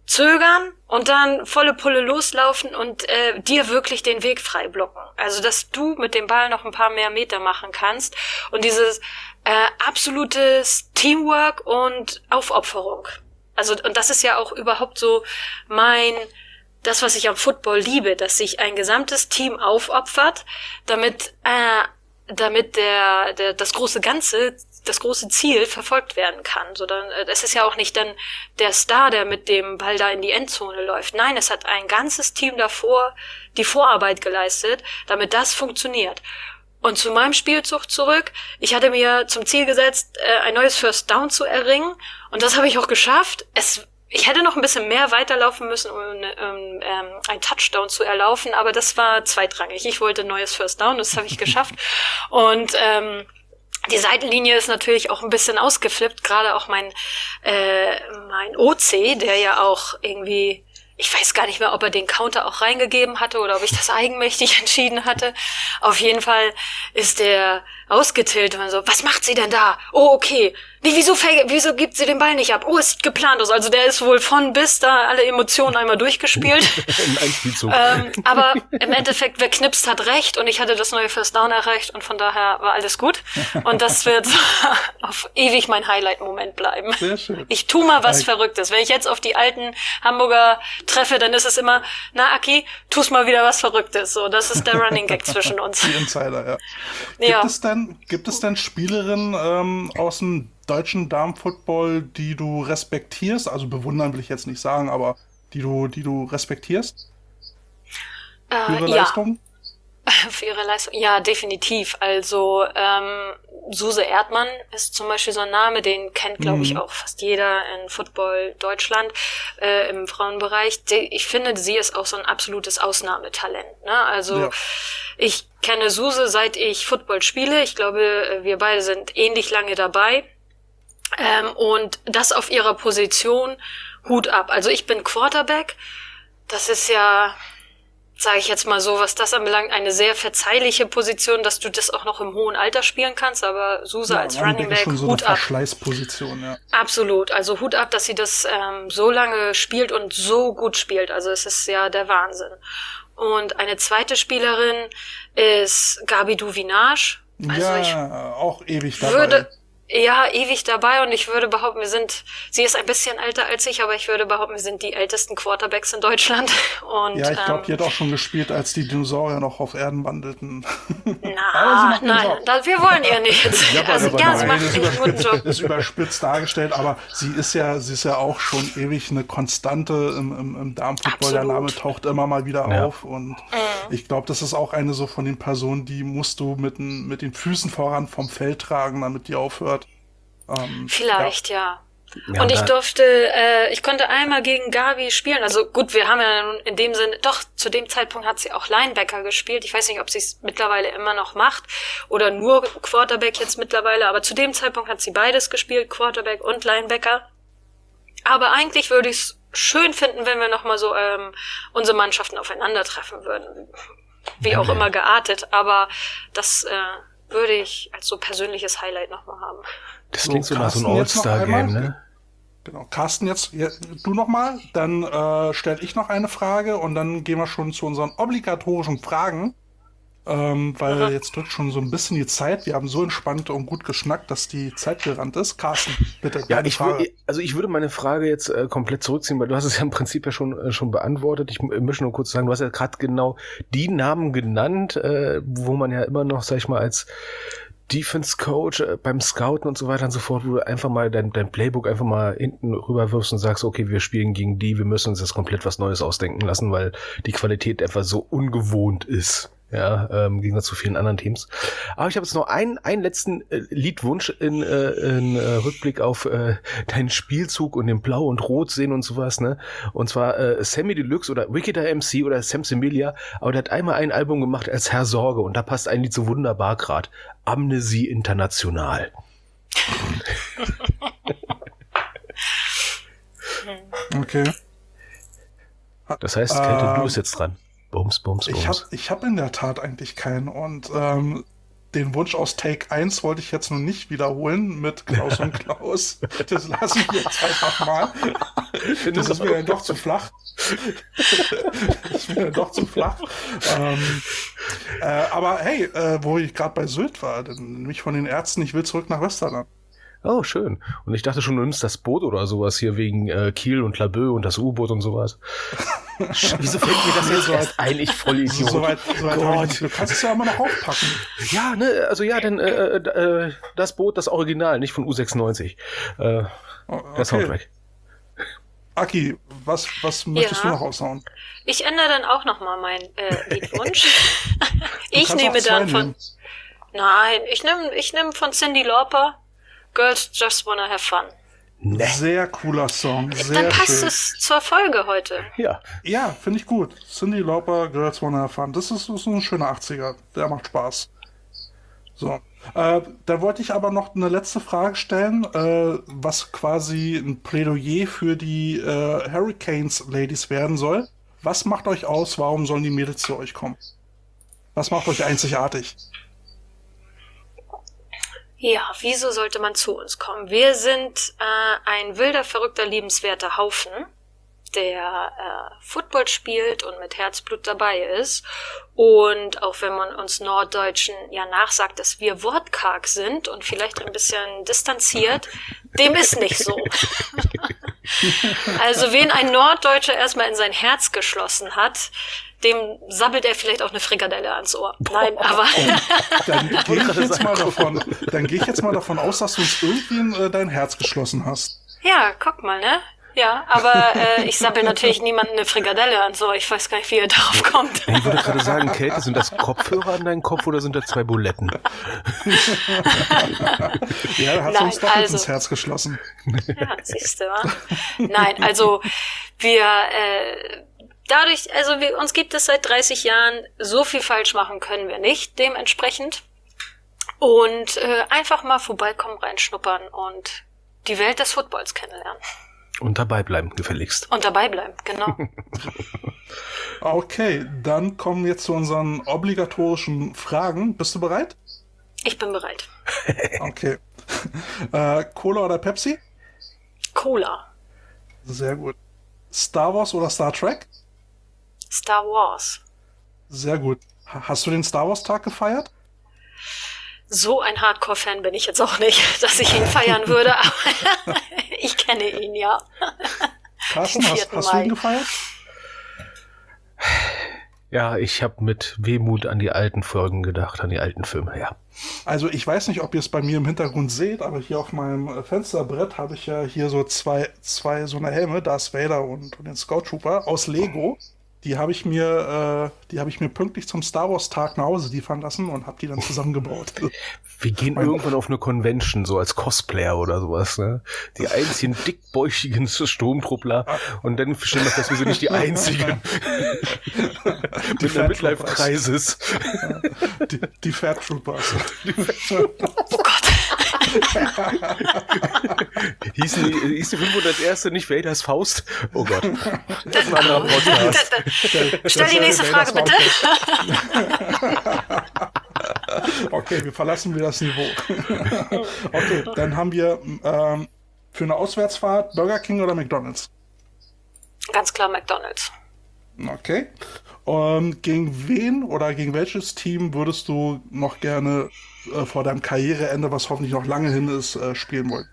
zögern und dann volle Pulle loslaufen und äh, dir wirklich den Weg frei blocken. Also, dass du mit dem Ball noch ein paar mehr Meter machen kannst und dieses äh, absolutes Teamwork und Aufopferung. Also, und das ist ja auch überhaupt so mein, das, was ich am Football liebe, dass sich ein gesamtes Team aufopfert, damit, äh, damit der, der, das große Ganze, das große Ziel verfolgt werden kann. So dann, es ist ja auch nicht dann der Star, der mit dem Ball da in die Endzone läuft. Nein, es hat ein ganzes Team davor die Vorarbeit geleistet, damit das funktioniert. Und zu meinem Spielzug zurück. Ich hatte mir zum Ziel gesetzt, ein neues First Down zu erringen. Und das habe ich auch geschafft. Es, ich hätte noch ein bisschen mehr weiterlaufen müssen, um ähm, ähm, einen Touchdown zu erlaufen. Aber das war zweitrangig. Ich wollte ein neues First Down, das habe ich geschafft. Und ähm, die Seitenlinie ist natürlich auch ein bisschen ausgeflippt, gerade auch mein äh, mein O C, der ja auch irgendwie, ich weiß gar nicht mehr, ob er den Counter auch reingegeben hatte oder ob ich das eigenmächtig entschieden hatte. Auf jeden Fall ist der ausgetillt und so, was macht sie denn da? Oh, okay. Nee, wieso, wieso gibt sie den Ball nicht ab? Oh, es sieht geplant aus. Also der ist wohl von bis da alle Emotionen einmal durchgespielt. Ein Spielzug. ähm, aber im Endeffekt, wer knipst, hat recht und ich hatte das neue First Down erreicht und von daher war alles gut. Und das wird auf ewig mein Highlight-Moment bleiben. Sehr schön. Ich tu mal was Verrücktes. Wenn ich jetzt auf die alten Hamburger treffe, dann ist es immer, na Aki, tu's mal wieder was Verrücktes. So, das ist der Running Gag zwischen uns. Die Insider, ja. Ja. Gibt es denn, gibt es denn Spielerinnen ähm, aus dem deutschen Damenfootball, die du respektierst? Also bewundern will ich jetzt nicht sagen, aber die du, die du respektierst? Äh, Für ihre ja. Leistung? Für ihre Leistung? Ja, definitiv. Also ähm, Suse Erdmann ist zum Beispiel so ein Name, den kennt, glaube ich, Mhm. auch fast jeder in Football Deutschland äh, im Frauenbereich. Die, ich finde, sie ist auch so ein absolutes Ausnahmetalent. Ne? Also Ja. ich kenne Suse, seit ich Football spiele. Ich glaube, wir beide sind ähnlich lange dabei. Ähm, und das auf ihrer Position, Hut ab. Also ich bin Quarterback. Das ist ja, sage ich jetzt mal so, was das anbelangt, eine sehr verzeihliche Position, dass du das auch noch im hohen Alter spielen kannst. Aber Suse Ja, als eigentlich Running Back, schon so Hut eine ab. Verschleißposition, ja. Absolut. Also Hut ab, dass sie das ähm, so lange spielt und so gut spielt. Also es ist ja der Wahnsinn. Und eine zweite Spielerin ist Gabi Duvinage. Also ja, ich auch ewig dabei. würde ja ewig dabei und ich würde behaupten, wir sind, sie ist ein bisschen älter als ich, aber ich würde behaupten, wir sind die ältesten Quarterbacks in Deutschland. Und, ja, ich glaube, ähm, die hat auch schon gespielt, als die Dinosaurier noch auf Erden wandelten. na, nein, da, wir wollen ihr nicht. Ja, also, aber ja, sie nein, macht ist, einen guten überspitzt, Job. ist überspitzt dargestellt, aber sie ist ja, sie ist ja auch schon ewig eine Konstante im, im, im Damenfootball. Der Name taucht immer mal wieder Ja. auf und Mhm. ich glaube, das ist auch eine so von den Personen, die musst du mit, den- mit den Füßen voran vom Feld tragen, damit die aufhört. Ähm, Vielleicht, ja. Ja, und ich da- durfte, äh, ich konnte einmal gegen Gabi spielen. Also gut, wir haben ja nun in dem Sinne, doch, zu dem Zeitpunkt hat sie auch Linebacker gespielt. Ich weiß nicht, ob sie es mittlerweile immer noch macht oder nur Quarterback jetzt mittlerweile, aber zu dem Zeitpunkt hat sie beides gespielt, Quarterback und Linebacker. Aber eigentlich würde ich es schön finden, wenn wir nochmal so ähm, unsere Mannschaften aufeinandertreffen würden. Wie Ja, auch ja. immer geartet, aber das äh, würde ich als so persönliches Highlight nochmal haben. Das So, klingt so nach so einem Carsten, jetzt noch All-Star-Game, einmal? ne? Genau. Carsten, jetzt ja, du nochmal, dann äh, stelle ich noch eine Frage und dann gehen wir schon zu unseren obligatorischen Fragen. Ähm, weil Aha. jetzt drückt schon so ein bisschen die Zeit. Wir haben so entspannt und gut geschnackt, dass die Zeit gerannt ist. Carsten, bitte. Ja, deine ich Frage. würde, also ich würde meine Frage jetzt äh, komplett zurückziehen, weil du hast es ja im Prinzip ja schon äh, schon beantwortet. Ich m- möchte nur kurz sagen, du hast ja gerade genau die Namen genannt, äh, wo man ja immer noch, sag ich mal, als Defense Coach äh, beim Scouten und so weiter und so fort, wo du einfach mal dein, dein Playbook einfach mal hinten rüberwirfst und sagst, okay, wir spielen gegen die, wir müssen uns jetzt komplett was Neues ausdenken lassen, weil die Qualität einfach so ungewohnt ist. Ja, ähm, im Gegensatz zu vielen anderen Teams. Aber ich habe jetzt noch einen, einen letzten äh, Liedwunsch in, äh, in äh, Rückblick auf äh, deinen Spielzug und den Blau und Rot sehen und sowas, ne? Und zwar äh, Sammy Deluxe oder Wickeder M C oder Sam Similia, aber der hat einmal ein Album gemacht als Herr Sorge und da passt ein Lied so wunderbar grad. Amnesie International. Okay. Das heißt, Kälte, Ähm, du bist jetzt dran. Bums, bums, bums. Ich habe ich hab in der Tat eigentlich keinen. Und ähm, den Wunsch aus Take eins wollte ich jetzt noch nicht wiederholen mit Klaus und Klaus. Das lasse ich jetzt einfach mal. Das ist mir dann doch zu flach. Das ist mir dann doch zu flach. Ähm, äh, aber hey, äh, wo ich gerade bei Sylt war, dann nämlich von den Ärzten, ich will zurück nach Westerland. Oh, schön. Und ich dachte schon, du nimmst das Boot oder sowas hier wegen äh, Kiel und Laboe und das U-Boot und sowas. Wieso fällt mir das jetzt erst ein? Ich voll Idiot. So weit, so weit hab ich nicht. Du kannst es ja immer noch aufpacken. Ja, ne, also ja, dann äh, äh, das Boot, das Original, nicht von U sechsundneunzig. Äh, okay. Der Soundtrack. Aki, was, was möchtest Ja. du noch aushauen? Ich ändere dann auch nochmal meinen äh, Liedwunsch. ich kannst nehme auch zwei dann von... nehmen. Nein, ich nehme ich nehm von Cyndi Lauper Girls Just Wanna Have Fun. Ne. Sehr cooler Song, sehr Dann passt schön. es zur Folge heute. Ja. Ja, finde ich gut. Cyndi Lauper, Girls Wanna Have Fun. Das ist, das ist ein schöner achtziger. Der macht Spaß. So. Äh, da wollte ich aber noch eine letzte Frage stellen, äh, was quasi ein Plädoyer für die äh, Hurricanes-Ladies werden soll. Was macht euch aus? Warum sollen die Mädels zu euch kommen? Was macht euch einzigartig? Ja, wieso sollte man zu uns kommen? Wir sind äh, ein wilder, verrückter, liebenswerter Haufen, der äh, Football spielt und mit Herzblut dabei ist. Und auch wenn man uns Norddeutschen ja nachsagt, dass wir wortkarg sind und vielleicht ein bisschen distanziert, dem ist nicht so. Also wen ein Norddeutscher erstmal in sein Herz geschlossen hat, dem sabbelt er vielleicht auch eine Frikadelle ans Ohr. Nein, aber... Dann gehe ich jetzt mal davon, dann gehe ich jetzt mal davon aus, dass du uns irgendwie in äh, dein Herz geschlossen hast. Ja, guck mal, ne? Ja, aber äh, ich sabbel natürlich niemandem eine Frikadelle ans Ohr. Ich weiß gar nicht, wie ihr darauf kommt. Ich würde gerade sagen, Käthe, sind das Kopfhörer an deinem Kopf oder sind das zwei Buletten? Ja, da hat Nein, uns doppelt also- ins Herz geschlossen. Ja, siehst du, wa? Nein, also wir... Äh, Dadurch, also wir, uns gibt es seit dreißig Jahren, so viel falsch machen können wir nicht, dementsprechend. Und äh, einfach mal vorbeikommen, reinschnuppern und die Welt des Footballs kennenlernen. Und dabei bleiben, gefälligst. Und dabei bleiben, genau. Okay, dann kommen wir jetzt zu unseren obligatorischen Fragen. Bist du bereit? Ich bin bereit. Okay. äh, Cola oder Pepsi? Cola. Sehr gut. Star Wars oder Star Trek? Star Wars. Sehr gut. Ha- Hast du den Star Wars Tag gefeiert? So ein Hardcore-Fan bin ich jetzt auch nicht, dass ich ihn feiern würde, aber ich kenne ihn, ja. Carsten, Den hast, vierten hast du ihn Mai. gefeiert? Ja, ich habe mit Wehmut an die alten Folgen gedacht, an die alten Filme, ja. Also ich weiß nicht, ob ihr es bei mir im Hintergrund seht, aber hier auf meinem äh, Fensterbrett habe ich ja hier so zwei, zwei so eine Helme, Darth Vader und, und den Scout Trooper aus Lego. Die habe ich mir, äh, die habe ich mir pünktlich zum Star Wars Tag nach Hause liefern lassen und habe die dann zusammengebaut. Wir gehen irgendwann auf eine Convention, so als Cosplayer oder sowas, ne? Die einzigen dickbäuchigen Sturmtruppler und dann stellen wir fest, wir sind nicht die einzigen. Mit einer Midlife-Crisis. Die, die Fat Troopers. Oh Gott. Hießen die, hieß die fünfhunderterste nicht Vaders Faust? Oh Gott. Das ist ein anderer Podcast. Stell die nächste Frage, bitte. Okay, wir verlassen wieder das Niveau. Okay, dann haben wir ähm, für eine Auswärtsfahrt Burger King oder McDonald's? Ganz klar McDonald's. Okay. Und gegen wen oder gegen welches Team würdest du noch gerne äh, vor deinem Karriereende, was hoffentlich noch lange hin ist, äh, spielen wollen?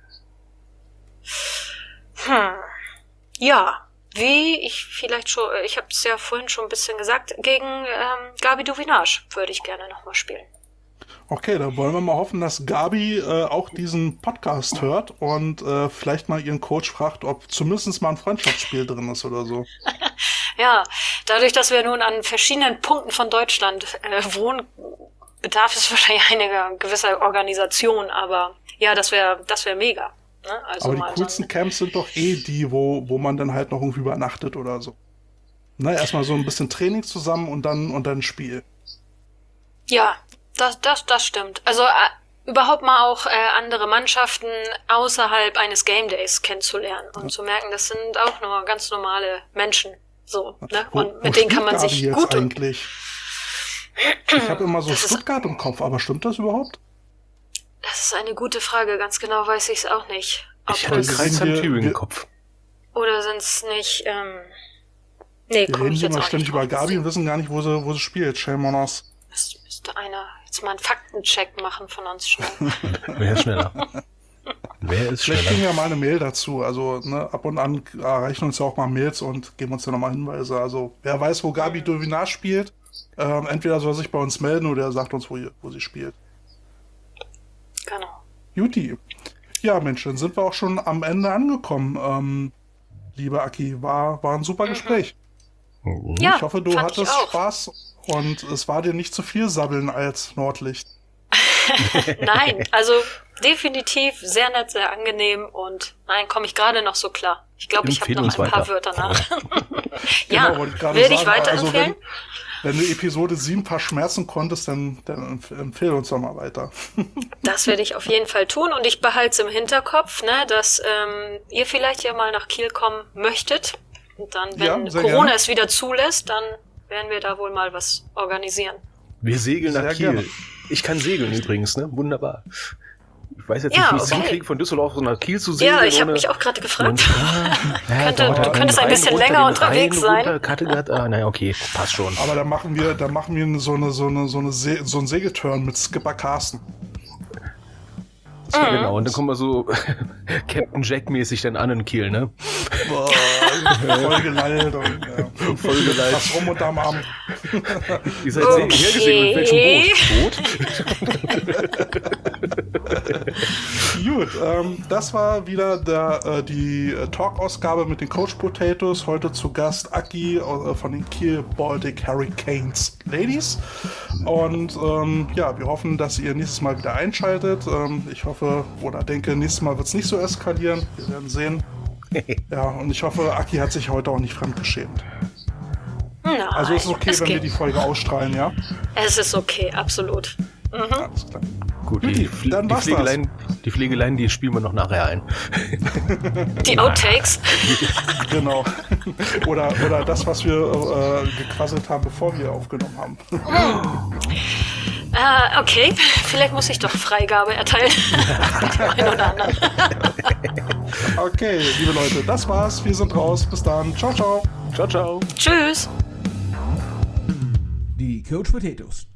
Hm. Ja, wie ich vielleicht schon, ich habe es ja vorhin schon ein bisschen gesagt, gegen ähm, Gabi Duvinage würde ich gerne nochmal spielen. Okay, dann wollen wir mal hoffen, dass Gabi äh, auch diesen Podcast hört und äh, vielleicht mal ihren Coach fragt, ob zumindest mal ein Freundschaftsspiel drin ist oder so. Ja, dadurch, dass wir nun an verschiedenen Punkten von Deutschland äh, wohnen, bedarf es wahrscheinlich eine gewisse Organisation, aber ja, das wäre das wäre mega. Ne? Also Aber die mal coolsten so Camps sind doch eh die, wo, wo man dann halt noch irgendwie übernachtet oder so. Ne, erstmal so ein bisschen Training zusammen und dann und dann Spiel. Ja, das, das, das stimmt. Also äh, überhaupt mal auch äh, andere Mannschaften außerhalb eines Game Days kennenzulernen und ja. zu merken, das sind auch nur ganz normale Menschen. So, ne? Wo, und wo mit denen kann man Gabi sich jetzt gut eigentlich? Ich habe immer so Das ist- Stuttgart im Kopf, aber stimmt das überhaupt? Das ist eine gute Frage. Ganz genau weiß ich es auch nicht. Ob Ich hatte es, kein sind wir- Sam Turing wir- im Kopf. oder sind es nicht, ähm, nee, Wir komm reden ich hier jetzt immer auch ständig nicht über drauf. Gabi und wissen gar nicht, wo sie, wo sie spielt. Shame on us. Müsste, müsste einer jetzt mal einen Faktencheck machen von uns schnell. Wer ist schneller? Wer ist Vielleicht schneller? kriegen wir mal eine Mail dazu. Also ne, ab und an erreichen uns ja auch mal Mails und geben uns ja nochmal Hinweise. Also wer weiß, wo Gabi Dovinar spielt, ähm, entweder soll er sich bei uns melden oder er sagt uns, wo, ihr, wo sie spielt. Genau. Juti. Ja, Mensch, dann sind wir auch schon am Ende angekommen. Ähm, liebe Aki, war, war ein super Gespräch. Mhm. Ja, Ich hoffe, du fand ich hattest auch. Spaß und es war dir nicht zu viel Sabbeln als Nordlicht. Nein, also definitiv sehr nett, sehr angenehm und nein, komme ich gerade noch so klar. Ich glaube, ich habe Empfehle noch uns ein paar weiter. Wörter nach. ja, Genau, wollte ich gerade will ich sagen. weiterempfehlen? Also wenn, wenn du Episode sieben verschmerzen konntest, dann, dann empf- empfehle uns doch mal weiter. Das werde ich auf jeden Fall tun und ich behalte es im Hinterkopf, ne, dass ähm, ihr vielleicht ja mal nach Kiel kommen möchtet. Und dann, wenn Ja, sehr Corona gerne. es wieder zulässt, dann werden wir da wohl mal was organisieren. Wir segeln nach Sehr Kiel. gerne. Ich kann segeln übrigens, ne? Wunderbar. Ich weiß jetzt Ja, nicht, wie ich es okay. hinkriege, von Düsseldorf so nach Kiel zu segeln. Ja, ich habe ohne- mich auch gerade gefragt. Und, ah, ja, Könnte- dauert du den könntest ein Rhein bisschen runter, länger den unterwegs Rhein sein. Runter, Kattegat, ah, naja, okay, passt schon. Aber da machen wir, da machen wir so eine, so eine, so eine Se so einen Segelturn mit Skipper Carsten. Ja, genau, und dann kommen wir so Captain Jack-mäßig dann an in Kiel, ne? Boah, voll gelallt und ja. Voll geleitet. Was rum unterm Arm. Ihr seid okay. hergesegelt, mit welchem Boot? Boot? Gut, ähm, das war wieder der, äh, die äh, Talk-Ausgabe mit den Coach Potatoes. Heute zu Gast Aki äh, von den Kiel Baltic Hurricanes Ladies. Und ähm, ja, wir hoffen, dass ihr nächstes Mal wieder einschaltet. Ähm, ich hoffe oder denke, nächstes Mal wird es nicht so eskalieren. Wir werden sehen. Ja, und ich hoffe, Aki hat sich heute auch nicht fremdgeschämt. Nein, Also ist es okay, es wenn wir geht. die Folge ausstrahlen, ja? Es ist okay, absolut. Alles klar. Gut, die, Pfle dann die, war's das. Pflegeleien, die Pflegeleien, die spielen wir noch nachher ein. Die Outtakes. Genau. Oder, oder das, was wir äh, gequasselt haben, bevor wir aufgenommen haben. Äh, okay, vielleicht muss ich doch Freigabe erteilen. Dem einen oder anderen. Okay, liebe Leute, das war's. Wir sind raus. Bis dann. Ciao, ciao. Ciao, ciao. Tschüss. Die Coach Potatoes.